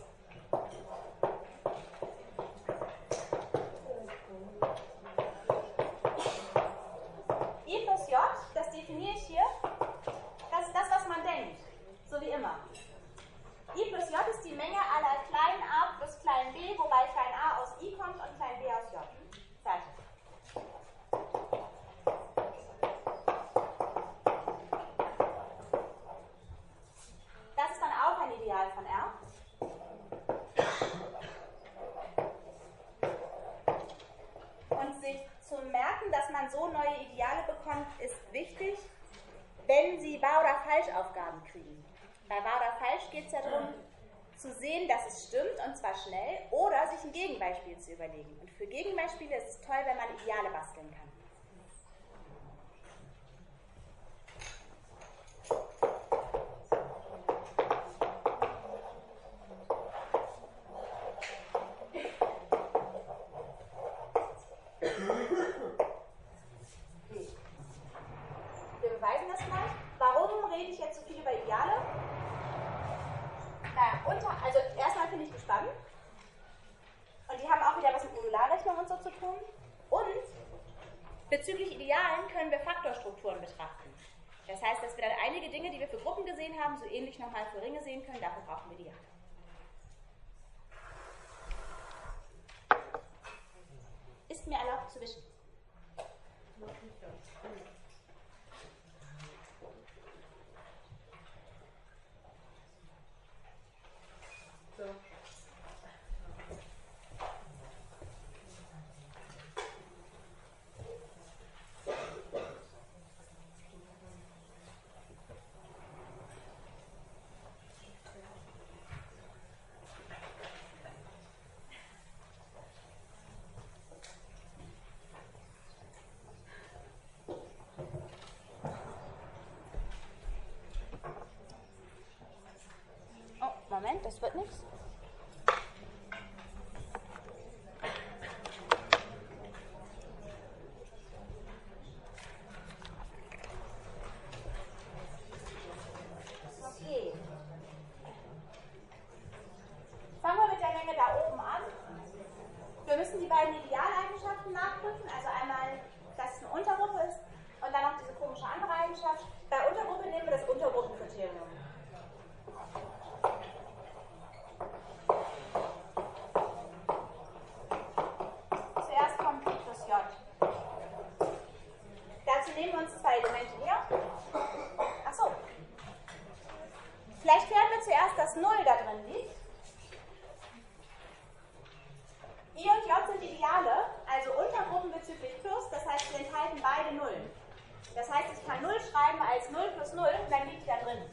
I plus J, das definiere ich hier, das ist das, was man denkt. So wie immer. I plus J ist die Menge aller kleinen a plus klein b, wobei klein a aus I kommt und klein b aus J. Fertig. Das ist dann auch ein Ideal von R. Und sich zu merken, dass man so neue Ideale bekommt, ist wichtig, wenn Sie Wahr- oder Falschaufgaben kriegen. Bei Wahr oder Falsch geht es ja darum, zu sehen, dass es stimmt, und zwar schnell, oder sich ein Gegenbeispiel zu überlegen. Und für Gegenbeispiele ist es toll, wenn man Ideale basteln kann. Wir beweisen das gleich. Warum rede ich jetzt so viel über Ideale? Also erstmal finde ich die spannend. Und die haben auch wieder was mit Modularrechnung und so zu tun. Und bezüglich Idealen können wir Faktorstrukturen betrachten. Das heißt, dass wir dann einige Dinge, die wir für Gruppen gesehen haben, so ähnlich nochmal für Ringe sehen können. Dafür brauchen wir Ideale. Ist mir erlaubt zu wischen? So. Oh, Moment, das wird nichts. Okay. Fangen wir mit der Menge da oben an. Wir müssen die beiden Idealeigenschaften nachprüfen. Also einmal, dass es eine Untergruppe ist und dann noch diese komische andere Eigenschaft. Bei Untergruppe nehmen wir das Untergruppenkriterium. enthalten beide Nullen. Das heißt, ich kann 0 schreiben als 0 plus 0 und dann liegt die da drin.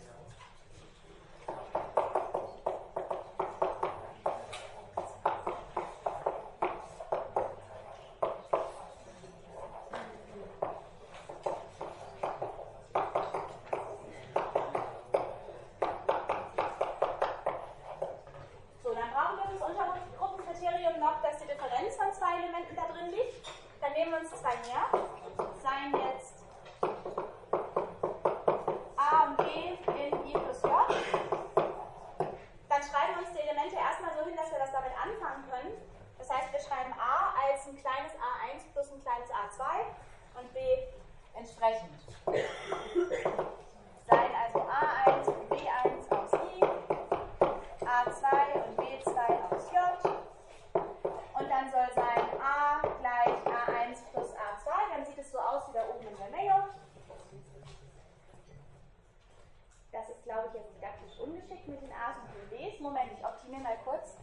So, dann brauchen wir das Untergruppenkriterium noch, dass die Differenz von zwei Elementen da drin liegt. Dann nehmen wir uns zwei her. Seien jetzt A und B in I plus J. Dann schreiben wir uns die Elemente erstmal so hin, dass wir das damit anfangen können. Das heißt, wir schreiben A als ein kleines A1 plus ein kleines A2 und B entsprechend. Seien also A1 und B1 aus I, A2 und B2 aus J. Und dann soll sein A gleich A1 plus A2. Dann sieht es so aus wie da oben in der Menge. Das ist, glaube ich, jetzt didaktisch ungeschickt mit den A's und den B's. Moment, ich optimiere mal kurz.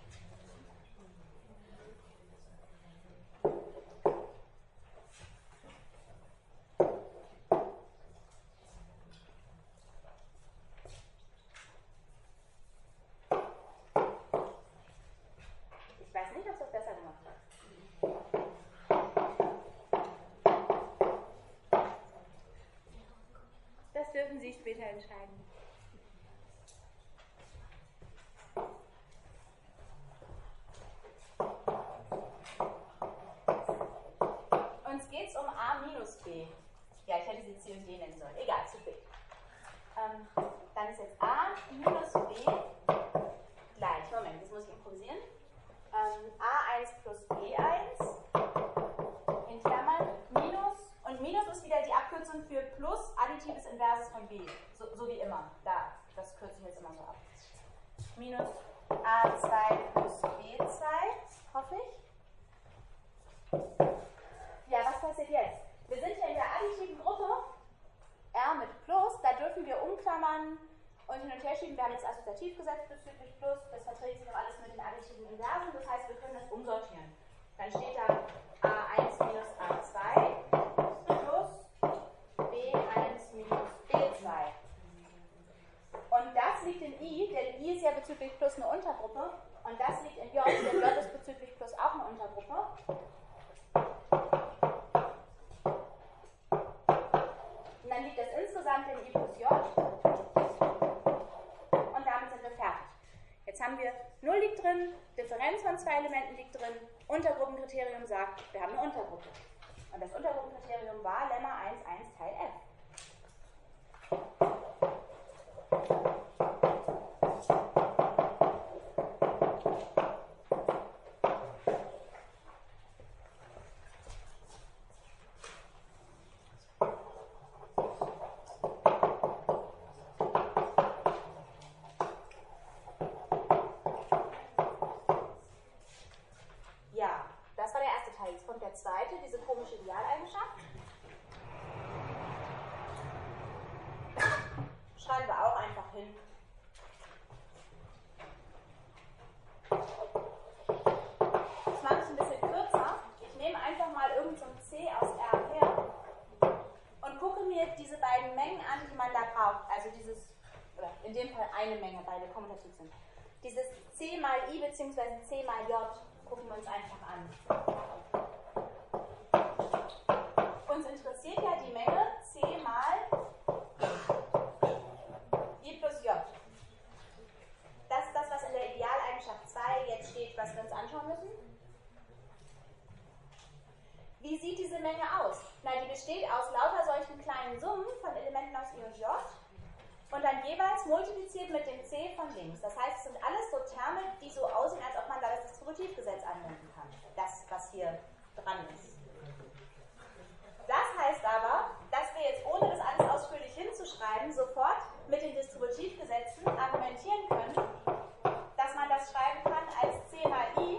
Ich weiß nicht, ob es das besser gemacht hat. Das dürfen Sie später entscheiden. Uns geht es um A minus B. Ja, ich hätte sie C und D nennen sollen. Egal, zu spät. Dann ist jetzt A minus B gleich. Moment, das muss ich improvisieren. A1 plus B1 in Klammern minus, und minus ist wieder die Abkürzung für plus additives Inverses von B, so wie immer, das kürze ich jetzt immer so ab. Minus A2 plus B2, hoffe ich. Ja, was passiert jetzt? Wir sind ja in der additiven Gruppe R mit Plus, da dürfen wir umklammern und hin und her schieben. Wir haben jetzt Assoziativ gesetzt bezüglich Plus, das verträgt sich auch alles mit den additiven Inversen, das heißt, wir können das umsortieren. Dann steht da A1 minus A2 plus B1 minus B2. Und das liegt in I, denn I ist ja bezüglich Plus eine Untergruppe, und das liegt in J, denn J ist bezüglich Plus auch eine Untergruppe. Und dann liegt das insgesamt in I plus J. Und damit sind wir fertig. Jetzt haben wir 0 liegt drin, Differenz von zwei Elementen liegt drin, Untergruppenkriterium sagt, wir haben eine Untergruppe. Und das Untergruppenkriterium war Lemma 1,1 Teil F. Ja, das war der erste Teil. Jetzt kommt der zweite, diese komische Idealeigenschaft. Schreiben wir auch einfach hin. Ich mache es ein bisschen kürzer. Ich nehme einfach mal irgendein C aus R her und gucke mir diese beiden Mengen an, die man da braucht. Also dieses, oder in dem Fall eine Menge, beide kommutativ sind. Dieses C mal I bzw. C mal J gucken wir uns einfach an. Uns interessiert ja die Menge C mal I plus J. Das ist das, was in der Idealeigenschaft 2 jetzt steht, was wir uns anschauen müssen. Wie sieht diese Menge aus? Na, die besteht aus lauter solchen kleinen Summen von Elementen aus I und J und dann jeweils multipliziert mit dem C von links. Das heißt, es sind alles so Terme, die so aussehen, als ob man da das Distributivgesetz anwenden kann. Das, was hier dran ist. Das heißt aber, dass wir jetzt, ohne das alles ausführlich hinzuschreiben, sofort mit den Distributivgesetzen argumentieren können, dass man das schreiben kann als C mal I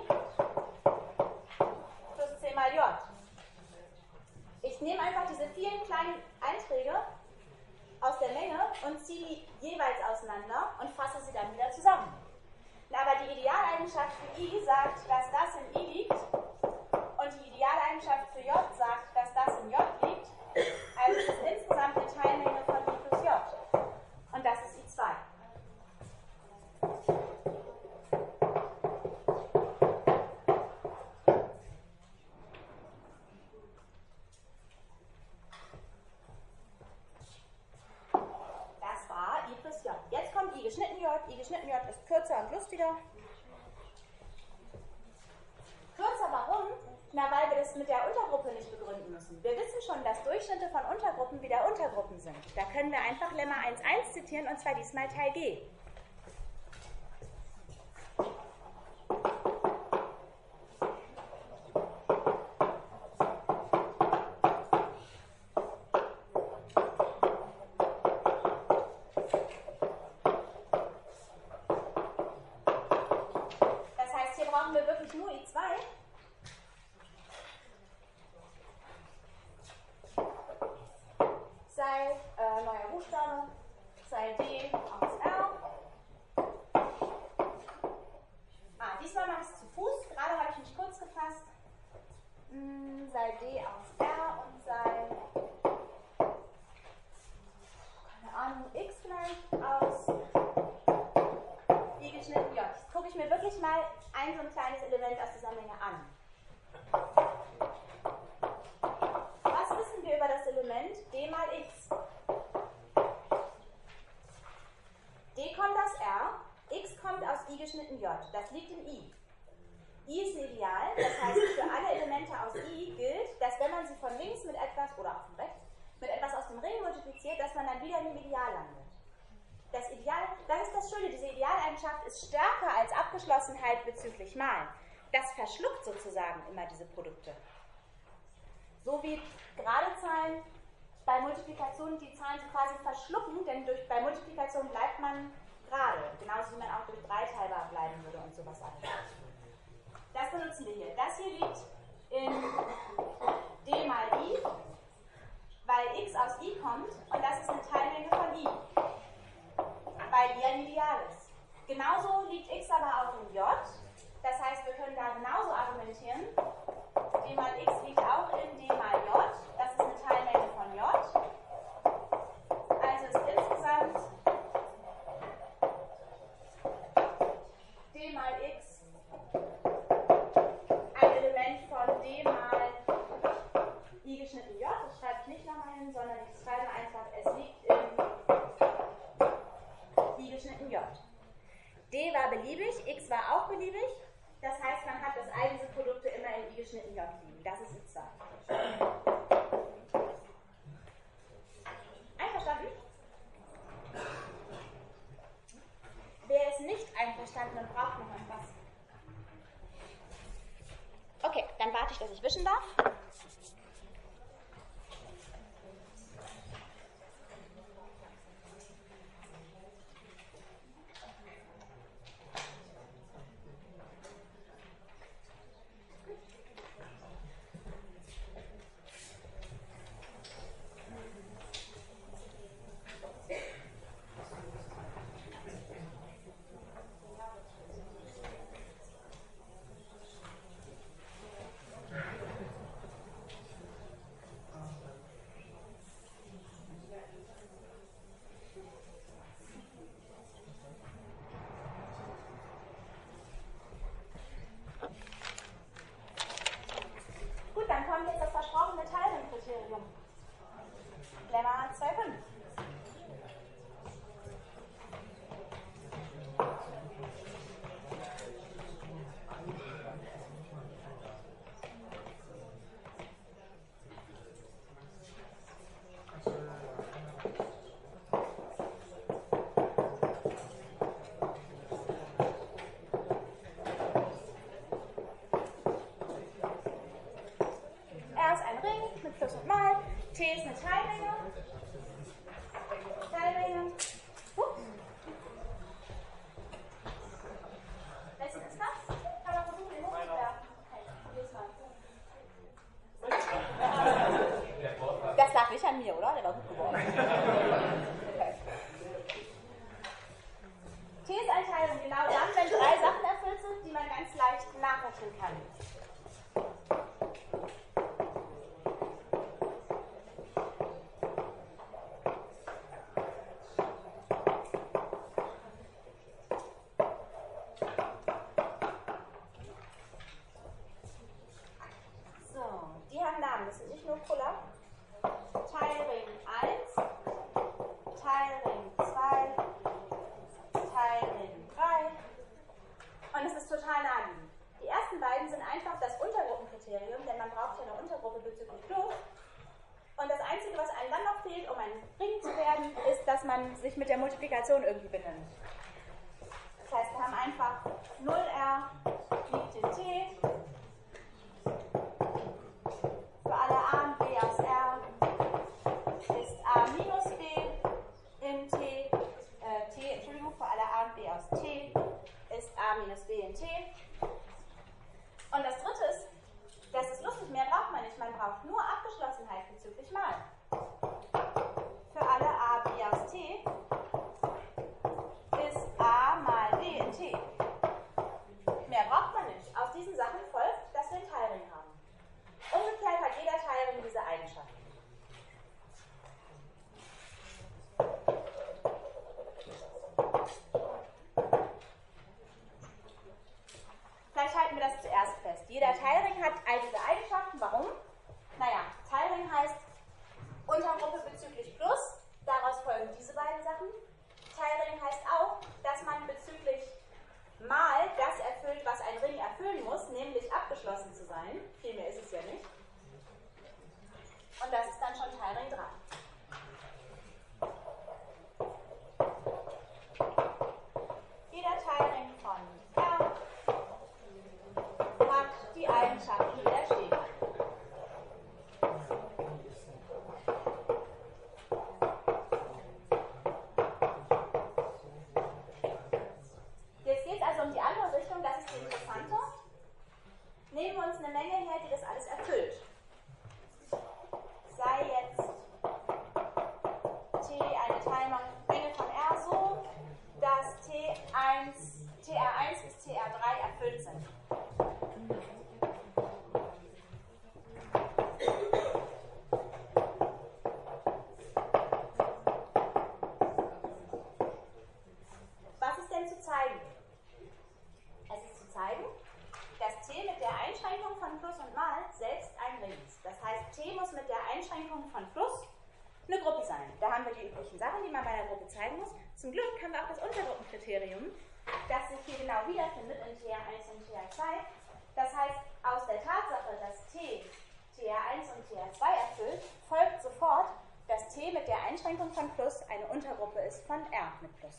plus C mal J. Ich nehme einfach diese vielen kleinen Einträge aus der Menge und ziehe die jeweils auseinander und fasse sie dann wieder zusammen. Aber die Idealeigenschaft für I sagt, dass das in I liegt und die Idealeigenschaft für J sagt, dass das in J liegt, also ist insgesamt die Teilmenge von I plus J. Und das ist I2. Das war I plus J. Jetzt kommt I geschnitten J. I geschnitten J ist kürzer und lustiger. Kürzer warum? Na, weil wir das mit der Untergruppe nicht begründen müssen. Wir wissen schon, dass Durchschnitte von Untergruppen wieder Untergruppen sind. Da können wir einfach Lemma 1,1 zitieren, und zwar diesmal Teil G. Das heißt, hier brauchen wir wirklich nur I2. Sei neuer Buchstabe, sei D aus R. Diesmal mache ich es zu Fuß. Gerade habe ich mich kurz gefasst. Sei D aus R und sei, keine Ahnung, X vielleicht aus I geschnitten J. Jetzt gucke ich mir wirklich mal ein so ein kleines Element aus dieser Menge an. Was wissen wir über das Element D mal X? D kommt aus R, X kommt aus I geschnitten J. Das liegt in I. I ist ein Ideal, das heißt, für alle Elemente aus I gilt, dass wenn man sie von links mit etwas, oder auch von rechts, mit etwas aus dem Ring multipliziert, dass man dann wieder in dem Ideal landet. Das Ideal, das ist das Schöne, diese Idealeigenschaft ist stärker als Abgeschlossenheit bezüglich Malen. Das verschluckt sozusagen immer diese Produkte. So wie gerade Zahlen bei Multiplikation die Zahlen so quasi verschlucken, denn bei Multiplikation bleibt man gerade, genauso wie man auch durch 3 teilbar bleiben würde und sowas alles. Das benutzen wir hier. Das hier liegt in D mal I, weil X aus I kommt und das ist eine Teilmenge von I, weil I ein Ideal ist. Genauso liegt X aber auch in J, das heißt, wir können da genauso argumentieren. D mal X liegt auch in D mal J, das ist eine Teilmenge von J. Also ist insgesamt D mal X ein Element von D mal I geschnitten J. Das schreibe ich nicht nochmal hin, sondern ich schreibe einfach, es liegt in I geschnitten J. D war beliebig, X war auch beliebig. Das heißt, man hat, dass all diese Produkte immer in I geschnitten J liegen. Das ist I2. Einverstanden? Wer ist nicht einverstanden und braucht noch etwas? Okay, dann warte ich, dass ich wischen darf. Lemma 2,5. R ist ein Ring mit Plus und Mal. T ist eine Teilmenge. Wessen ist das? Kann man versuchen, den hochzuwerfen. Okay, das lag nicht an mir, oder? Der war gut geworden. Okay. T ist eine Teilmenge, genau dann, wenn 3 Sachen erfüllt sind, die man ganz leicht nachrechnen kann. man sich mit der Multiplikation irgendwie benimmt. Das heißt, wir haben einfach 0r liegt in t. Für alle a und b aus r ist a minus b in t. Für alle a und b aus t ist a minus b in t. Und das dritte ist, das ist lustig, mehr braucht man nicht. Man braucht nur Abgeschlossenheit bezüglich mal. Für alle a, b aus t ist a mal b in t. Mehr braucht man nicht. Aus diesen Sachen folgt, dass wir einen Teilring haben. Umgekehrt hat jeder Teilring diese Eigenschaft. Vielleicht halten wir das zuerst fest. Jeder Teilring hat all diese Eigenschaften. Warum? Naja, Teilring heißt Untergruppe bezüglich Plus. Daraus folgen diese beiden Sachen. Teilring heißt auch, dass man bezüglich mal das erfüllt, was ein Ring erfüllen muss, nämlich abgeschlossen zu sein. Viel mehr ist es ja nicht. Und das ist dann schon Teilring 3. Jeder Teilring von R hat die Eigenschaften, die da stehen. Jetzt geht es also um die andere Richtung, das ist die interessante. Nehmen wir uns eine Menge her, die das alles erfüllt. Sei jetzt T eine Teilmenge von R so, dass TR1 bis TR3 erfüllt sind. Was ist denn zu zeigen? Es ist zu zeigen, dass T mit der Einschränkung von Plus und Mal selbst ein Ring ist. Das heißt, T muss mit der Einschränkung von Plus eine Gruppe sein. Da haben wir die üblichen Sachen, die man bei einer Gruppe zeigen muss. Zum Glück haben wir auch das Untergruppenkriterium, das sich hier genau wiederfindet in TR1 und TR2. Das heißt, aus der Tatsache, dass T TR1 und TR2 erfüllt, folgt sofort, dass T mit der Einschränkung von Plus eine Untergruppe ist von R mit Plus.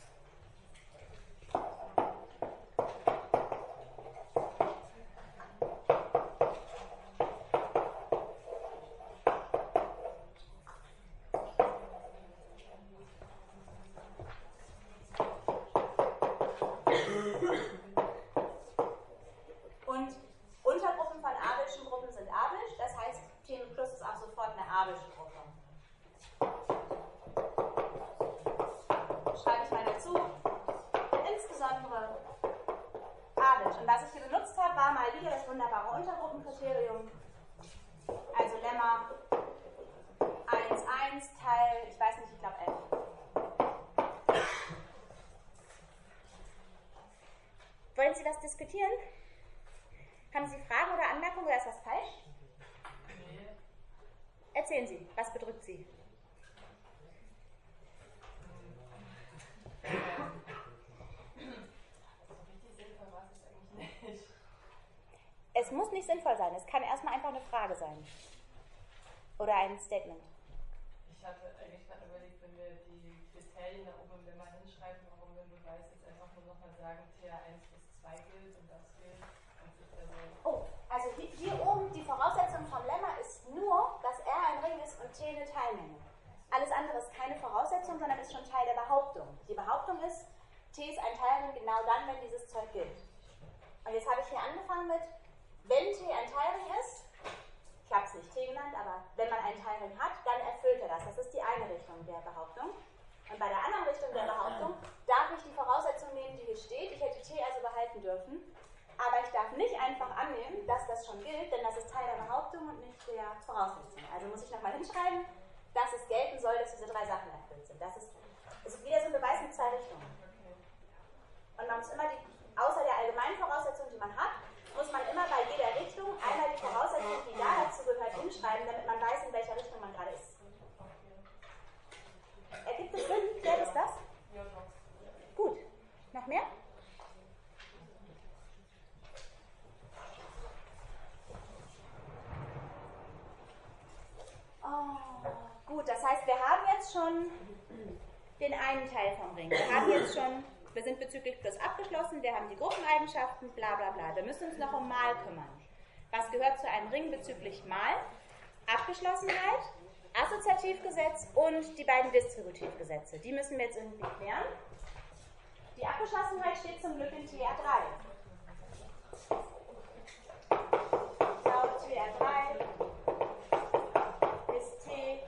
Und Untergruppen von abelschen Gruppen sind abelsch, das heißt, T mit Plus ist auch sofort eine abelsche Gruppe. Schreibe ich mal dazu. Insbesondere abelsch. Und was ich hier benutzt habe, war mal wieder das wunderbare Untergruppenkriterium. Also Lemma 1,1 Teil, ich weiß nicht, ich glaube F. Wollen Sie was diskutieren? Haben Sie Fragen oder Anmerkungen oder ist was falsch? Nee. Erzählen Sie, was bedrückt Sie? Es muss nicht sinnvoll sein, es kann erstmal einfach eine Frage sein. Oder ein Statement. Ich hatte eigentlich gerade überlegt, wenn wir die Kriterien da oben im Lemma hinschreiben, warum wir im Beweis jetzt einfach nur nochmal sagen, TR1 bis 2 gilt und das gilt. Oh, also hier oben die Voraussetzung vom Lemma ist nur, dass R ein Ring ist und T eine Teilmenge. Alles andere ist keine Voraussetzung, sondern ist schon Teil der Behauptung. Die Behauptung ist, T ist ein Teilring genau dann, wenn dieses Zeug gilt. Und jetzt habe ich hier angefangen mit, wenn T ein Teilring ist, ich habe es nicht T genannt, aber wenn man einen Teilring hat, dann erfüllt er das. Das ist die eine Richtung der Behauptung. Und bei der anderen Richtung der Behauptung darf ich die Voraussetzung nehmen, die hier steht. Ich hätte T also behalten dürfen. Aber ich darf nicht einfach annehmen, dass das schon gilt, denn das ist Teil der Behauptung und nicht der Voraussetzung. Also muss ich nochmal hinschreiben, dass es gelten soll, dass diese drei Sachen erfüllt sind. Das ist wieder so ein Beweis in zwei Richtungen. Und man muss immer außer der allgemeinen Voraussetzung, die man hat, muss man immer bei jeder Richtung einmal die Voraussetzung, die da dazu gehört, hinschreiben, damit man weiß, in welcher Richtung man gerade ist. Ergibt es Sinn? Klärt es das? Gut. Noch mehr? Oh, gut, das heißt, wir haben jetzt schon den einen Teil vom Ring. Wir sind bezüglich Plus abgeschlossen, wir haben die Gruppeneigenschaften, bla bla bla. Wir müssen uns noch um Mal kümmern. Was gehört zu einem Ring bezüglich Mal? Abgeschlossenheit, Assoziativgesetz und die beiden Distributivgesetze. Die müssen wir jetzt irgendwie klären. Die Abgeschlossenheit steht zum Glück in TR3. Laut TR3 ist T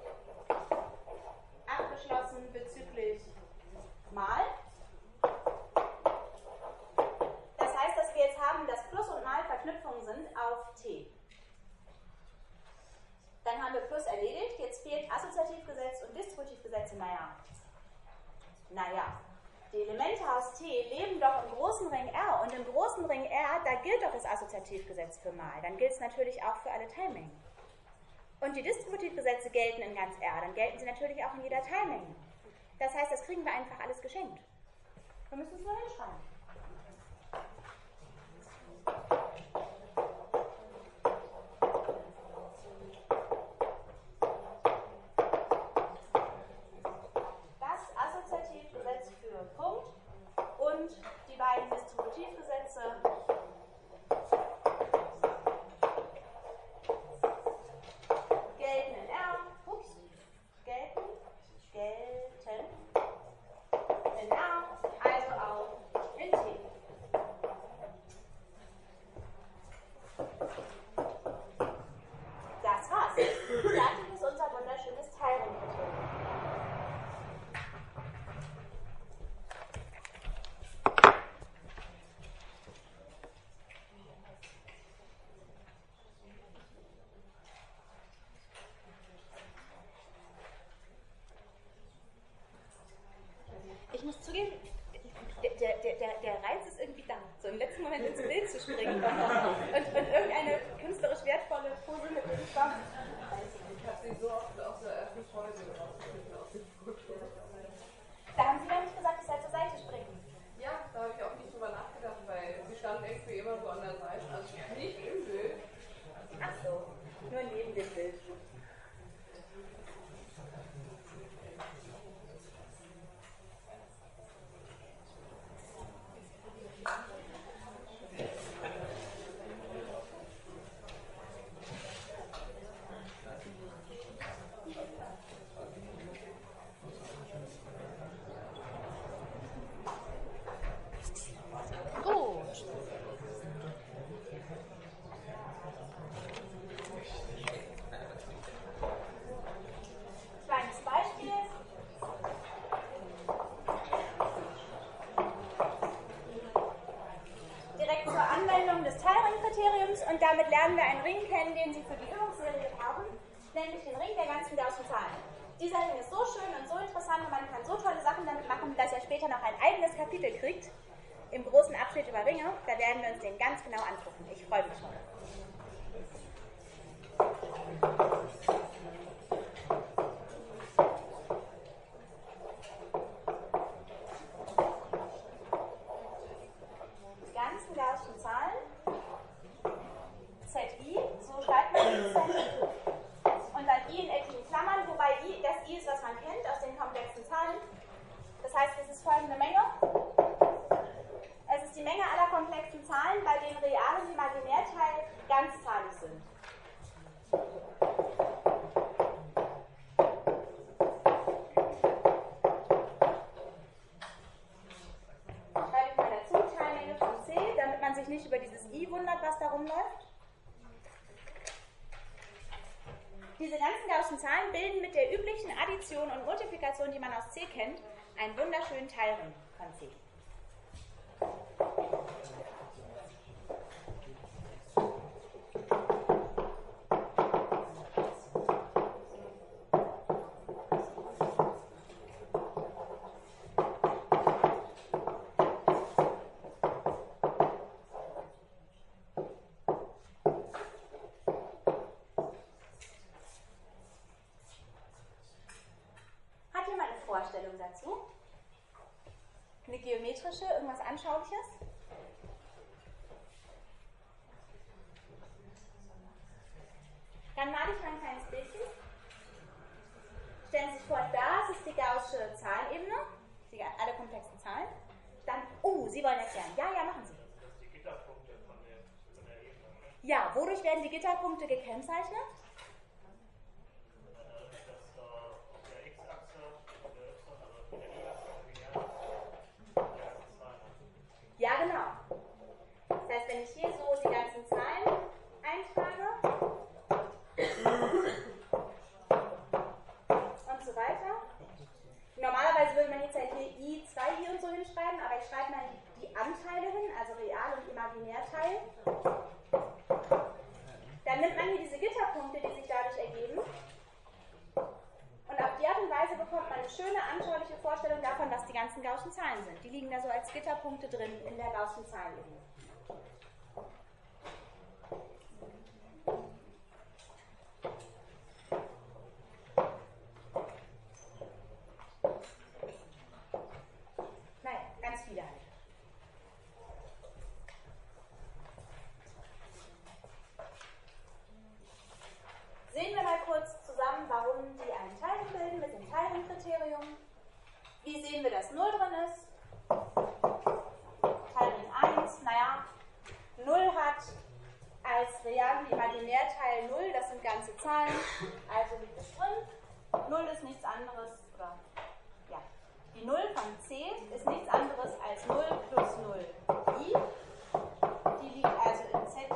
abgeschlossen bezüglich Mal. Das heißt, dass wir jetzt haben, dass Plus und Mal Verknüpfungen sind auf T. Dann haben wir Plus erledigt, jetzt fehlt Assoziativgesetz und Distributivgesetze, naja. Die Elemente aus T leben doch im großen Ring R und im großen Ring R, da gilt doch das Assoziativgesetz für Mal. Dann gilt es natürlich auch für alle Teilmengen. Und die Distributivgesetze gelten in ganz R, dann gelten sie natürlich auch in jeder Teilmenge. Das heißt, das kriegen wir einfach alles geschenkt. Wir müssen es nur hinschreiben. Beiden Distributivgesetze gelten in R, gelten in R, also auch in T. Das war's. Fertig ist unser wunderschönes Teilringkriterium. Ich muss zugeben, der Reiz ist irgendwie da, so im letzten Moment ins Bild zu springen und irgendeine künstlerisch wertvolle Pose mit dem Schwamm. Ich habe sie so oft aus der ersten Folge rausgeschnitten aus dem Foto. Da haben Sie ja nicht gesagt, ich soll zur Seite springen. Ja, da habe ich auch nicht drüber nachgedacht, weil sie standen irgendwie immer so an der Seite, also nicht im Bild. Ach so, nur neben dem Bild. Und damit lernen wir einen Ring kennen, den Sie für die Übungsserie brauchen, nämlich den Ring der ganzen Gaußschen Zahlen. Dieser Ring ist so schön und so interessant und man kann so tolle Sachen damit machen, dass er später noch ein eigenes Kapitel kriegt im großen Abschnitt über Ringe. Da werden wir uns den ganz genau angucken. Ich freue mich schon. Die ganzen Gaußschen Zahlen. ZI, so schreibt man die ZI. Und dann I in etlichen Klammern, wobei das I ist, was man kennt aus den komplexen Zahlen. Das heißt, es ist folgende Menge. Es ist die Menge aller komplexen Zahlen, bei denen Real- und Imaginärteil ganzzahlig sind. Schreibe ich mal dazu, Teilmenge von C, damit man sich nicht über dieses I wundert, was da rumläuft. Diese ganzen Gaußschen Zahlen bilden mit der üblichen Addition und Multiplikation, die man aus C kennt, einen wunderschönen Teilring von C. Vorstellung dazu? Eine geometrische, irgendwas Anschauliches? Dann male ich mal ein kleines Bildchen. Stellen Sie sich vor, da ist ist die gaußsche Zahlenebene, alle komplexen Zahlen. Dann, Sie wollen erklären. Ja, machen Sie. Das sind die Gitterpunkte von der Ebene. Ja, wodurch werden die Gitterpunkte gekennzeichnet? Dass auf der X-Achse, auf der Y, also auf der Y-Achse die ganzen Zahlen. Ja, genau. Das heißt, wenn ich hier so die ganzen Zahlen eintrage und so weiter. Normalerweise würde man jetzt halt hier I2 und so hinschreiben, aber ich schreibe mal die Anteile hin, also Real- und Imaginärteil. Dann nimmt man hier diese Gitterpunkte, die sich dadurch ergeben. Und auf die Art und Weise bekommt man eine schöne, anschauliche Vorstellung davon, was die ganzen gaußschen Zahlen sind. Die liegen da so als Gitterpunkte drin in der gaußschen Zahlenebene. Naja, ganz viele halt. Sehen wir mal kurz zusammen, warum die einen Teilring bilden mit dem Teilring-Kriterium. Wie sehen wir, dass 0 drin ist? Teilring 1, 0 hat als Real- und Imaginärteil 0, das sind ganze Zahlen, also liegt es drin. 0 ist nichts anderes, die 0 von C ist nichts anderes als 0 plus 0 I. Die liegt also in Z.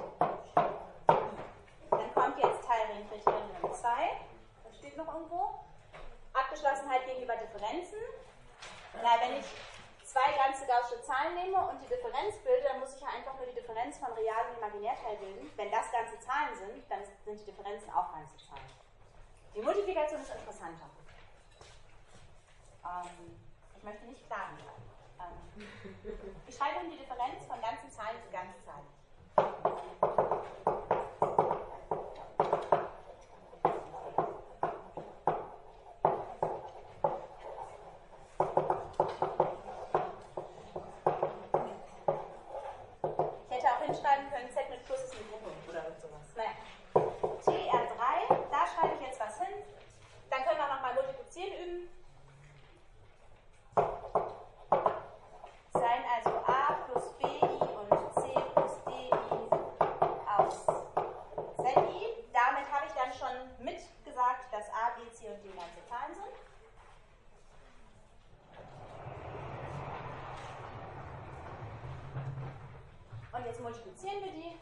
Dann kommt jetzt Teilring-Kriterium 2. Das steht noch irgendwo. Abgeschlossenheit gegenüber Differenzen. Wenn ich zwei ganze gaußsche Zahlen nehme und die Differenz bilde, dann muss ich ja einfach nur die Differenz von Real- und Imaginärteil bilden. Wenn das ganze Zahlen sind, dann sind die Differenzen auch ganze Zahlen. Die Multiplikation ist interessanter. Ich möchte nicht klagen. Ich schreibe Ihnen die Differenz von ganzen Zahlen zu ganzen Zahlen. Ich hätte auch hinschreiben können, Z mit Plus ist eine Gruppe oder sowas. TR3, da schreibe ich jetzt was hin. Dann können wir nochmal multiplizieren üben. Sein also A plus BI und C plus DI aus ZI. Damit habe ich dann schon mitgesagt, dass A, B, C und D ganze Zahlen sind. Und jetzt multiplizieren wir die.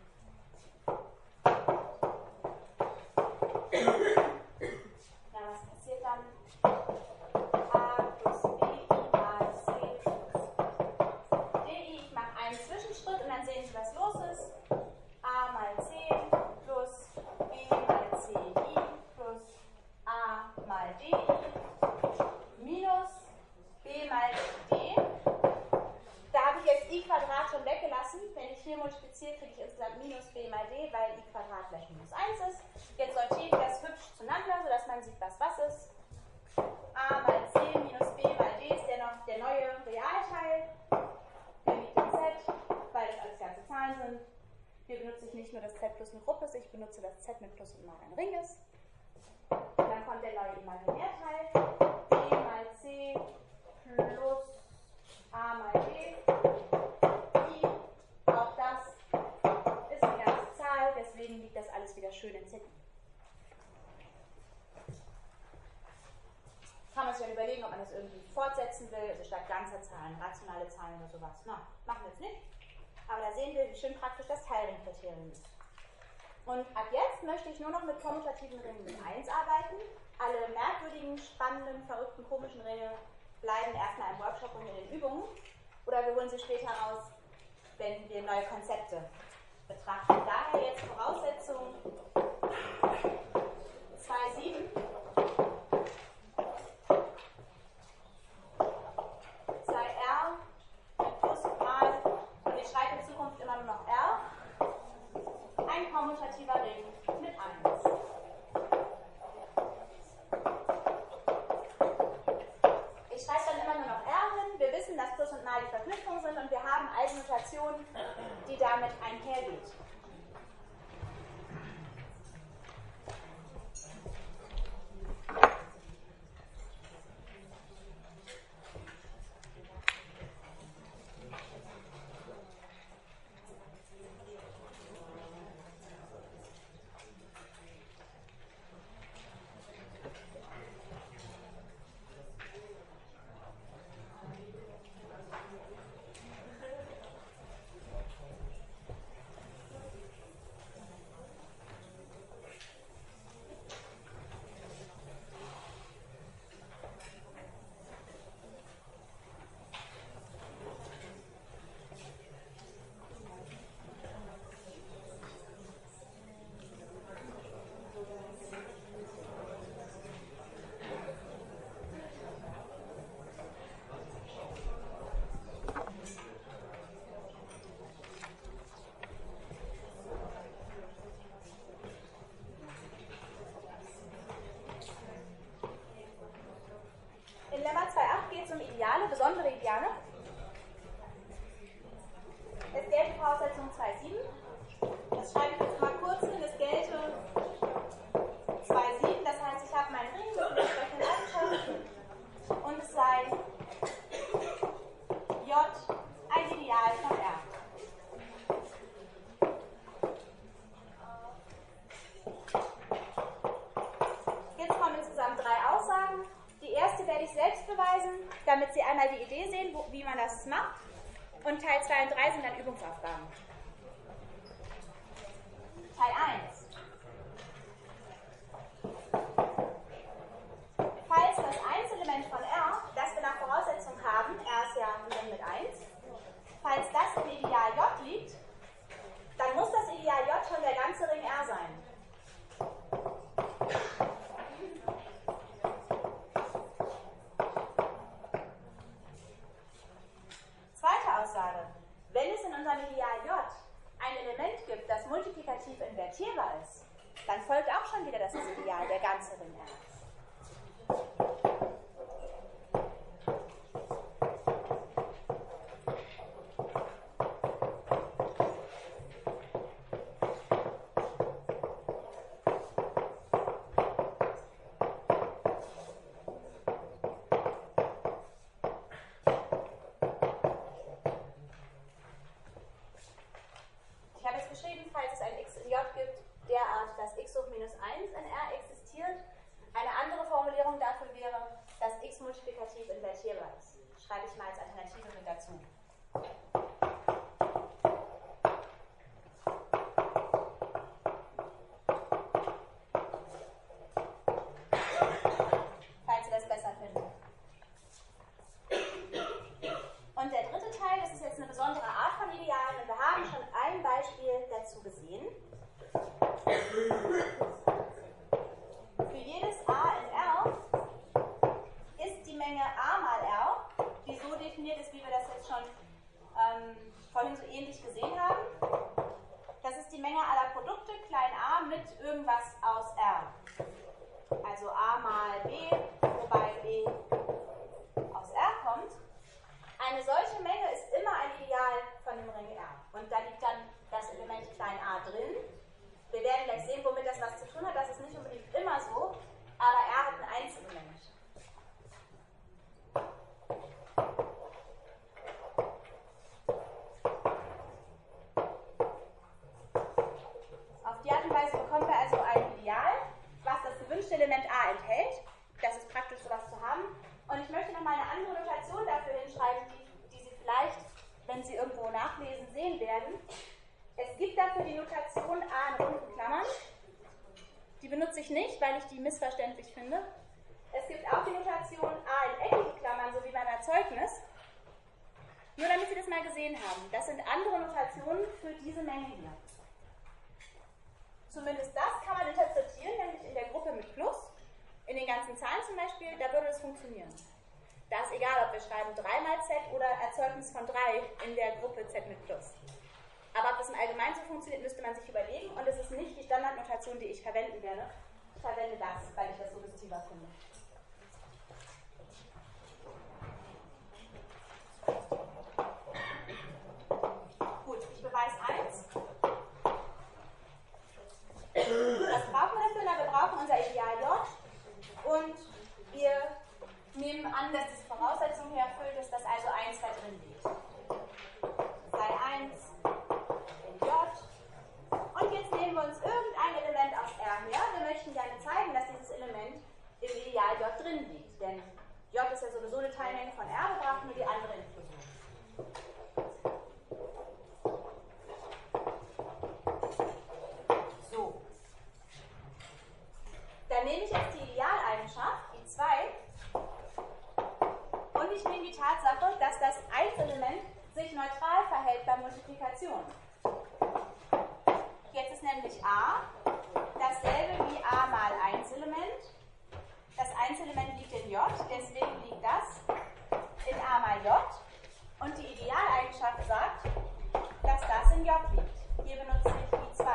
Was passiert dann? A plus BI mal C plus DI. Ich mache einen Zwischenschritt und dann sehen Sie, was los ist. A mal C plus B mal CI plus A mal DI minus B mal D. Da habe ich jetzt I Quadrat schon weggelassen. Wenn ich hier multipliziere, kriege ich insgesamt minus B mal D, weil I Quadrat gleich minus 1 ist. Jetzt sortiere ich das hübsch zueinander, sodass man sieht, was ist. A mal C minus B mal D ist der neue Realteil. Der liegt in Z, weil das alles ganze Zahlen sind. Hier benutze ich nicht nur das Z plus eine Gruppe ist, ich benutze das Z mit Plus und mal ein Ring ist. Dann kommt der neue Imaginärteil. B mal C plus A mal D. I, auch das ist eine ganze Zahl, deswegen liegt das alles wieder schön in Z. Kann man sich dann überlegen, ob man das irgendwie fortsetzen will, also statt ganzer Zahlen, rationale Zahlen oder sowas. Machen wir jetzt nicht. Aber da sehen wir, wie schön praktisch das Teilring-Kriterium ist. Und ab jetzt möchte ich nur noch mit kommutativen Ringen mit 1 arbeiten. Alle merkwürdigen, spannenden, verrückten, komischen Ringe bleiben erstmal im Workshop und in den Übungen. Oder wir holen sie später raus, wenn wir neue Konzepte betrachten. Daher jetzt Voraussetzung 2.7. 2R mit Plus und Mal. Und ich schreibe in Zukunft immer nur noch R. Ein kommutativer Ring mit 1. Ich schreibe dann immer nur noch R hin. Wir wissen, dass Plus und Mal die Verknüpfung sind und wir haben Eigennotationen, die damit einhergeht. Ideale, besondere Ideale. Es gelte Voraussetzung 2.7. Das schreibe ich jetzt mal kurz hin. Es gelte 2.7. Das heißt, ich habe meinen Ring mit entsprechenden Eigenschaften und es sei J ein Ideal von R. Jetzt kommen insgesamt 3 Aussagen. Die erste werde ich selbst beweisen, damit Sie einmal die Idee sehen, wie man das macht. Und Teil 2 und 3 sind dann Übungsaufgaben. Teil 1. Falls das 1-Element von R, das wir nach Voraussetzung haben, R ist ja ein Ring mit 1, falls das im Ideal J liegt, dann muss das Ideal J schon der ganze Ring R sein. Zweite Aussage. Wenn es in unserem Ideal J ein Element gibt, das multiplikativ invertierbar ist, dann folgt auch schon wieder, dass das Ideal der ganze Ring R ist. Ich habe es geschrieben, falls es ein x in J gibt, derart, dass x hoch minus 1 in R existiert. Eine andere Formulierung dafür wäre, dass x multiplikativ invertierbar ist. Schreibe ich mal als Alternative mit dazu. Falls Sie das besser finden. Und der dritte Teil, das ist jetzt eine besondere Art von Idealen und wir haben schon ein Beispiel dazu gesehen. Für jedes A in R ist die Menge A mal R, die so definiert ist, wie wir das jetzt schon vorhin so ähnlich gesehen haben. Das ist die Menge aller Produkte, klein a, mit irgendwas aus R. Also A mal B, wobei B aus R kommt. Eine solche Menge ist immer ein Ideal von dem Ring R. Und da liegt dann das Element klein a drin. Wir werden gleich sehen, womit das was zu tun hat. Das ist nicht unbedingt immer so, aber R hat ein Einzelement. Auf die Art und Weise bekommen wir also ein Ideal, was das gewünschte Element A enthält. Das ist praktisch, sowas zu haben. Und ich möchte nochmal eine andere Notation dafür hinschreiben, die Sie vielleicht, wenn Sie irgendwo nachlesen, sehen werden. Es gibt dafür die Notation A in runden Klammern. Die benutze ich nicht, weil ich die missverständlich finde. Es gibt auch die Notation A in eckige Klammern, so wie beim Erzeugnis. Nur damit Sie das mal gesehen haben. Das sind andere Notationen für diese Menge hier. Zumindest das kann man interpretieren, nämlich in der Gruppe mit Plus. In den ganzen Zahlen zum Beispiel, da würde es funktionieren. Da ist egal, ob wir schreiben 3 mal Z oder Erzeugnis von 3 in der Gruppe Z mit Plus. Aber ob das im Allgemeinen so funktioniert, müsste man sich überlegen. Und es ist nicht die Standardnotation, die ich verwenden werde. Ich verwende das, weil ich das suggestiver finde. Gut, ich beweise 1. Was brauchen wir dafür? Na, wir brauchen unser Ideal J. Und wir nehmen an, dass diese Voraussetzung hier erfüllt ist, dass also 1 da drin liegt. Sei 1 in J. Und jetzt nehmen wir uns irgendein Element aus R her. Wir möchten gerne zeigen, dass dieses Element im Ideal J drin liegt. Denn J ist ja sowieso eine Teilmenge von R, wir brauchen nur die andere Inklusion. So. Dann nehme ich jetzt die Idealeigenschaft, die 2, und ich nehme die Tatsache, dass das Einzelement sich neutral verhält bei Multiplikation. Jetzt ist nämlich A dasselbe wie A mal Einzelement. Das Einzelement liegt in J, deswegen liegt das in A mal J. Und die Idealeigenschaft sagt, dass das in J liegt. Hier benutze ich die 2.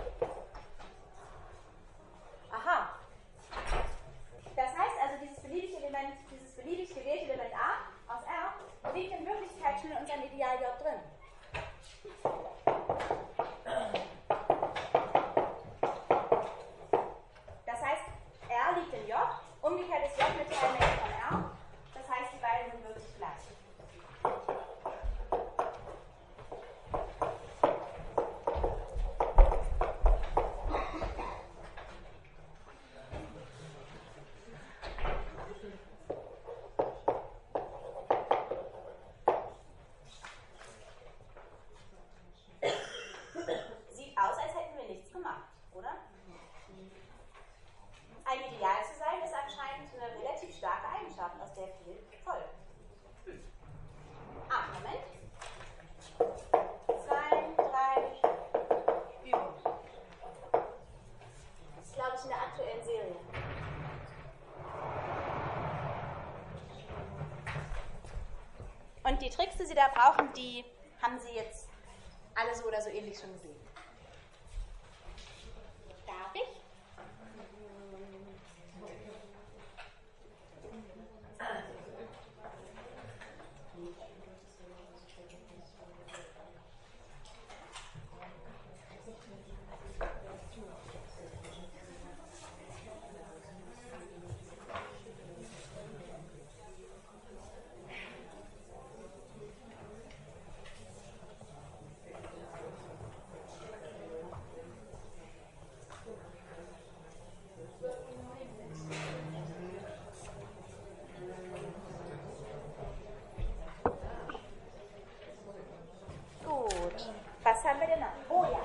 Aha. Das heißt also, dieses beliebig gewählte Element A aus Eigenschaft, aus der viel folgt. Moment. 2, 3 Übungen. Das ist, glaube ich, in der aktuellen Serie. Und die Tricks, die Sie da brauchen, die haben Sie jetzt alle so oder so ähnlich schon gesehen. Darf ich? Was haben wir denn noch? Oh ja.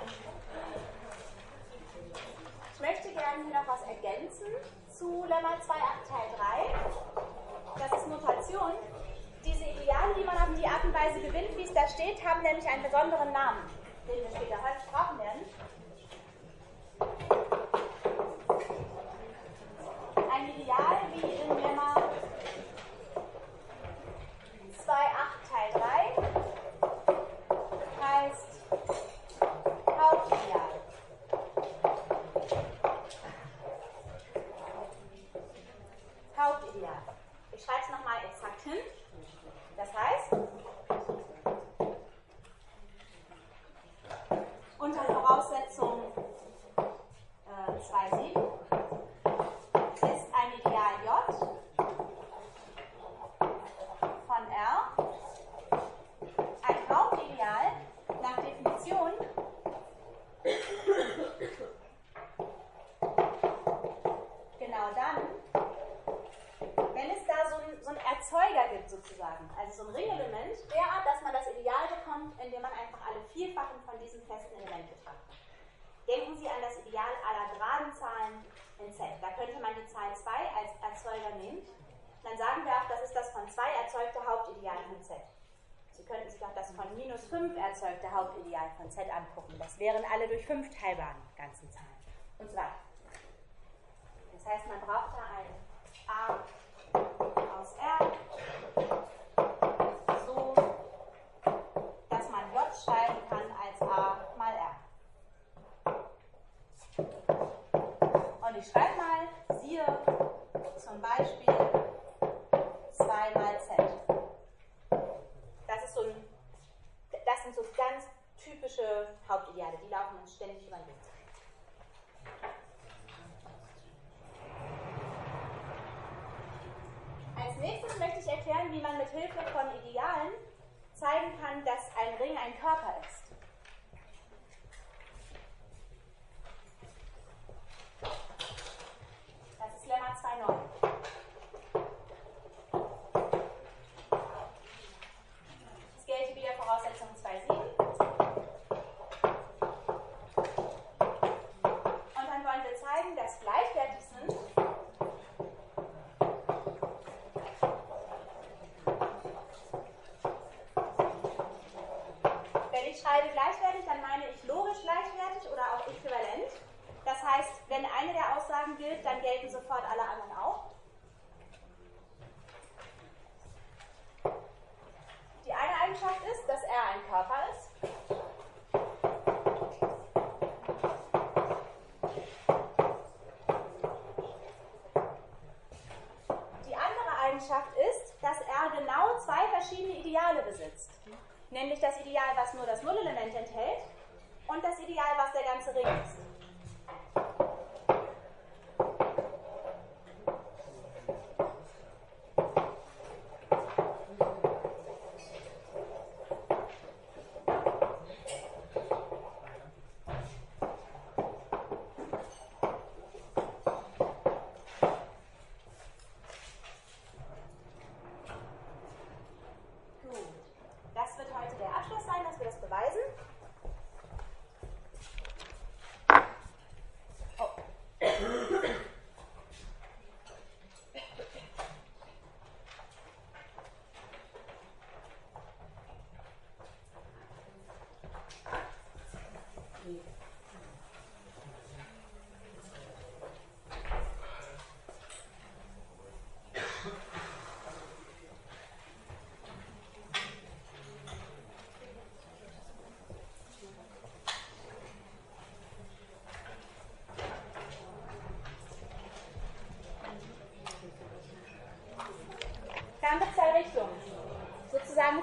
Ich möchte gerne hier noch was ergänzen zu Lemma 2 Teil 3. Das ist Notation. Diese Ideale, die man auf die Art und Weise gewinnt, wie es da steht, haben nämlich einen besonderen Namen, den wir später häufig brauchen werden. Ein Ideal wie in Lemma 2 Teil 3 heißt Hauptideal. Hauptideal. Ich schreibe es nochmal exakt hin. Das heißt, unter Voraussetzung 2,7 ist ein Ideal J von R ein Hauptideal nach Definition genau dann, wenn es da so einen Erzeuger gibt sozusagen, also so ein Ringelement, derart, dass man das Ideal bekommt, indem man einfach alle Vielfachen von diesem festen Element betrachtet. Denken Sie an das Ideal aller geraden Zahlen in Z. Da könnte man die Zahl 2 als Erzeuger nehmen. Dann sagen wir auch, das ist das von 2 erzeugte Hauptideal von Z. Sie könnten sich auch das von minus 5 erzeugte Hauptideal von Z angucken. Das wären alle durch 5 teilbaren ganzen Zahlen. Und so weiter. Das heißt, man braucht da ein A aus R, so, dass man J schreiben kann als A mal R. Und ich schreibe mal, siehe zum Beispiel 2 mal Z. Das sind so ganz typische Hauptideale, die laufen uns ständig über den Weg. Als nächstes möchte ich erklären, wie man mit Hilfe von Idealen zeigen kann, dass ein Ring ein Körper ist. Das ist Lemma 2,9. Es gilt wieder Voraussetzung 2,7. Und dann wollen wir zeigen, dass gleichwertig sind ich schreibe gleichwertig, dann meine ich logisch gleichwertig oder auch äquivalent. Das heißt, wenn eine der Aussagen gilt, dann gelten sofort alle anderen auch. Die eine Eigenschaft ist, dass R ein Körper ist. Die andere Eigenschaft ist, dass R genau 2 verschiedene Ideale besitzt. Nämlich das Ideal, was nur das Nullelement enthält, und das Ideal, was der ganze Ring ist. Das wird heute der Abschluss sein, dass wir das beweisen.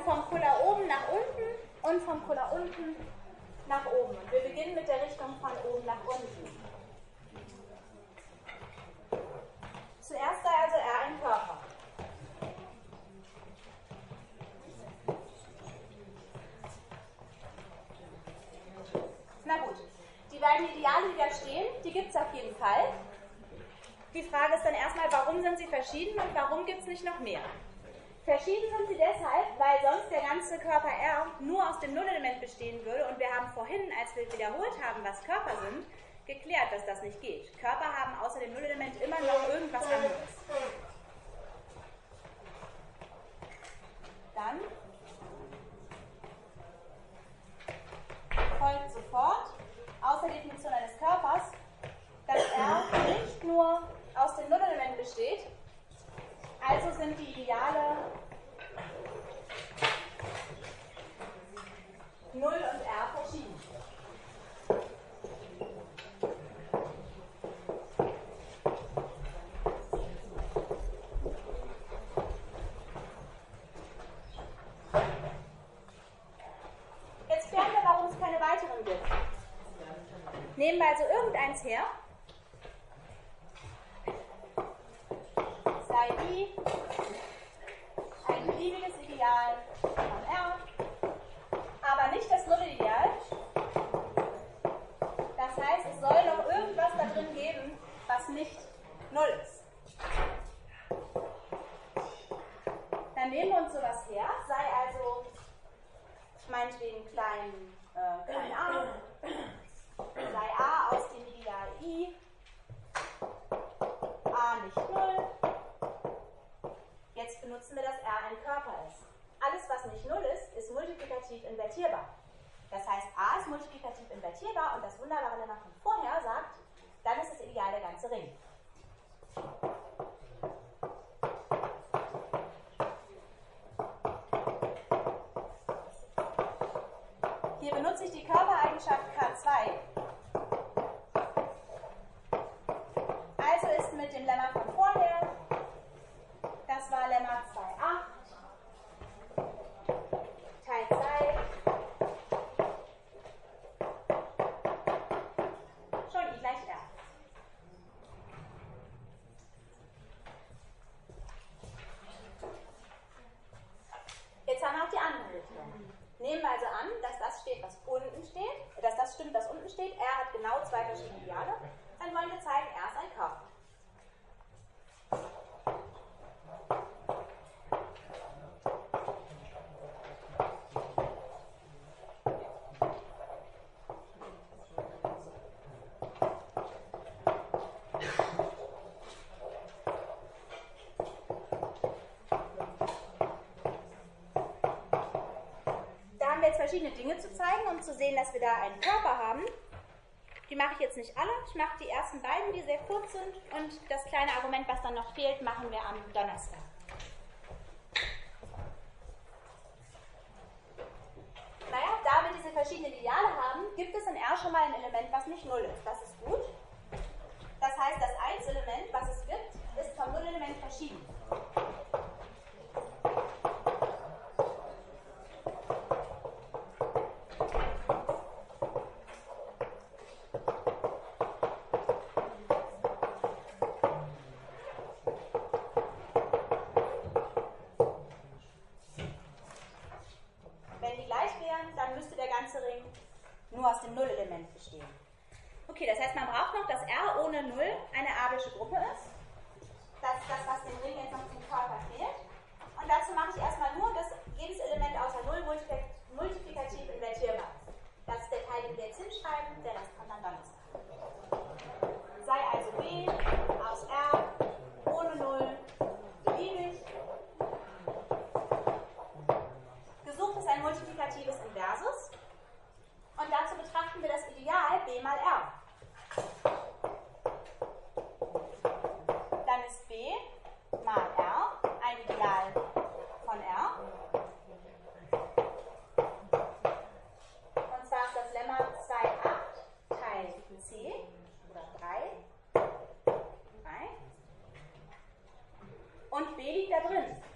vom Kuller oben nach unten und vom Kuller unten nach oben. Und wir beginnen mit der Richtung von oben nach unten. Zuerst sei also R ein Körper. Na gut, die beiden Ideale, die da stehen, die gibt es auf jeden Fall. Die Frage ist dann erstmal, warum sind sie verschieden und warum gibt es nicht noch mehr? Verschieden sind sie deshalb, weil sonst der ganze Körper R nur aus dem Nullelement bestehen würde und wir haben vorhin, als wir wiederholt haben, was Körper sind, geklärt, dass das nicht geht. Körper haben außer dem Nullelement immer noch irgendwas anderes. Dann folgt sofort, außer Definition eines Körpers, dass R nicht nur aus dem Nullelement besteht, also sind die Ideale 0 und R verschieden. Jetzt klären wir, warum es keine weiteren gibt. Nehmen wir also irgendeins her. Sei I ein beliebiges Ideal von R, aber nicht das Nullideal. Das heißt, es soll noch irgendwas da drin geben, was nicht 0 ist. Dann nehmen wir uns sowas her, sei also meinetwegen klein a, sei a aus dem Ideal I, a nicht 0. Jetzt benutzen wir, dass R ein Körper ist. Alles, was nicht 0 ist, ist multiplikativ invertierbar. Das heißt, A ist multiplikativ invertierbar und das wunderbare Lemma von vorher sagt, dann ist das Ideal der ganze Ring. Hier benutze ich die Körpereigenschaft K2. Also ist mit dem Lemma von vorher, das war Lemma 2,8, Teilzeit, schon I gleich R. Jetzt haben wir auch die andere Richtung. Nehmen wir also an, dass das steht, was unten steht, dass das stimmt, was unten steht. R hat genau zwei verschiedene Ideale. Dann wollen wir zeigen, R ist ein Körper. Verschiedene Dinge zu zeigen, um zu sehen, dass wir da einen Körper haben. Die mache ich jetzt nicht alle. Ich mache die ersten beiden, die sehr kurz sind, und das kleine Argument, was dann noch fehlt, machen wir am Donnerstag. Naja, da wir diese verschiedenen Ideale haben, gibt es in R schon mal ein Element, was nicht 0 ist. Das ist gut. Das heißt, das Einselement, was es gibt, ist vom Nullelement verschieden. Nur aus dem Nullelement bestehen. Okay, das heißt, man braucht noch, dass R ohne 0 eine abelsche Gruppe ist. Das ist das, was dem Ring jetzt noch zum Körper fehlt. Und dazu mache ich erstmal nur, dass jedes Element außer 0 multiplikativ invertierbar ist. Das ist der Teil, den wir jetzt hinschreiben, der Rest kommt dann Donnerstag. Sei also B aus R ohne 0 beliebig. Gesucht ist ein multiplikatives Inversus. Und dazu betrachten wir das Ideal B mal R. Dann ist B mal R ein Ideal von R. Und zwar ist das Lemma 2,8 Teil C oder 3. Und B liegt da drin.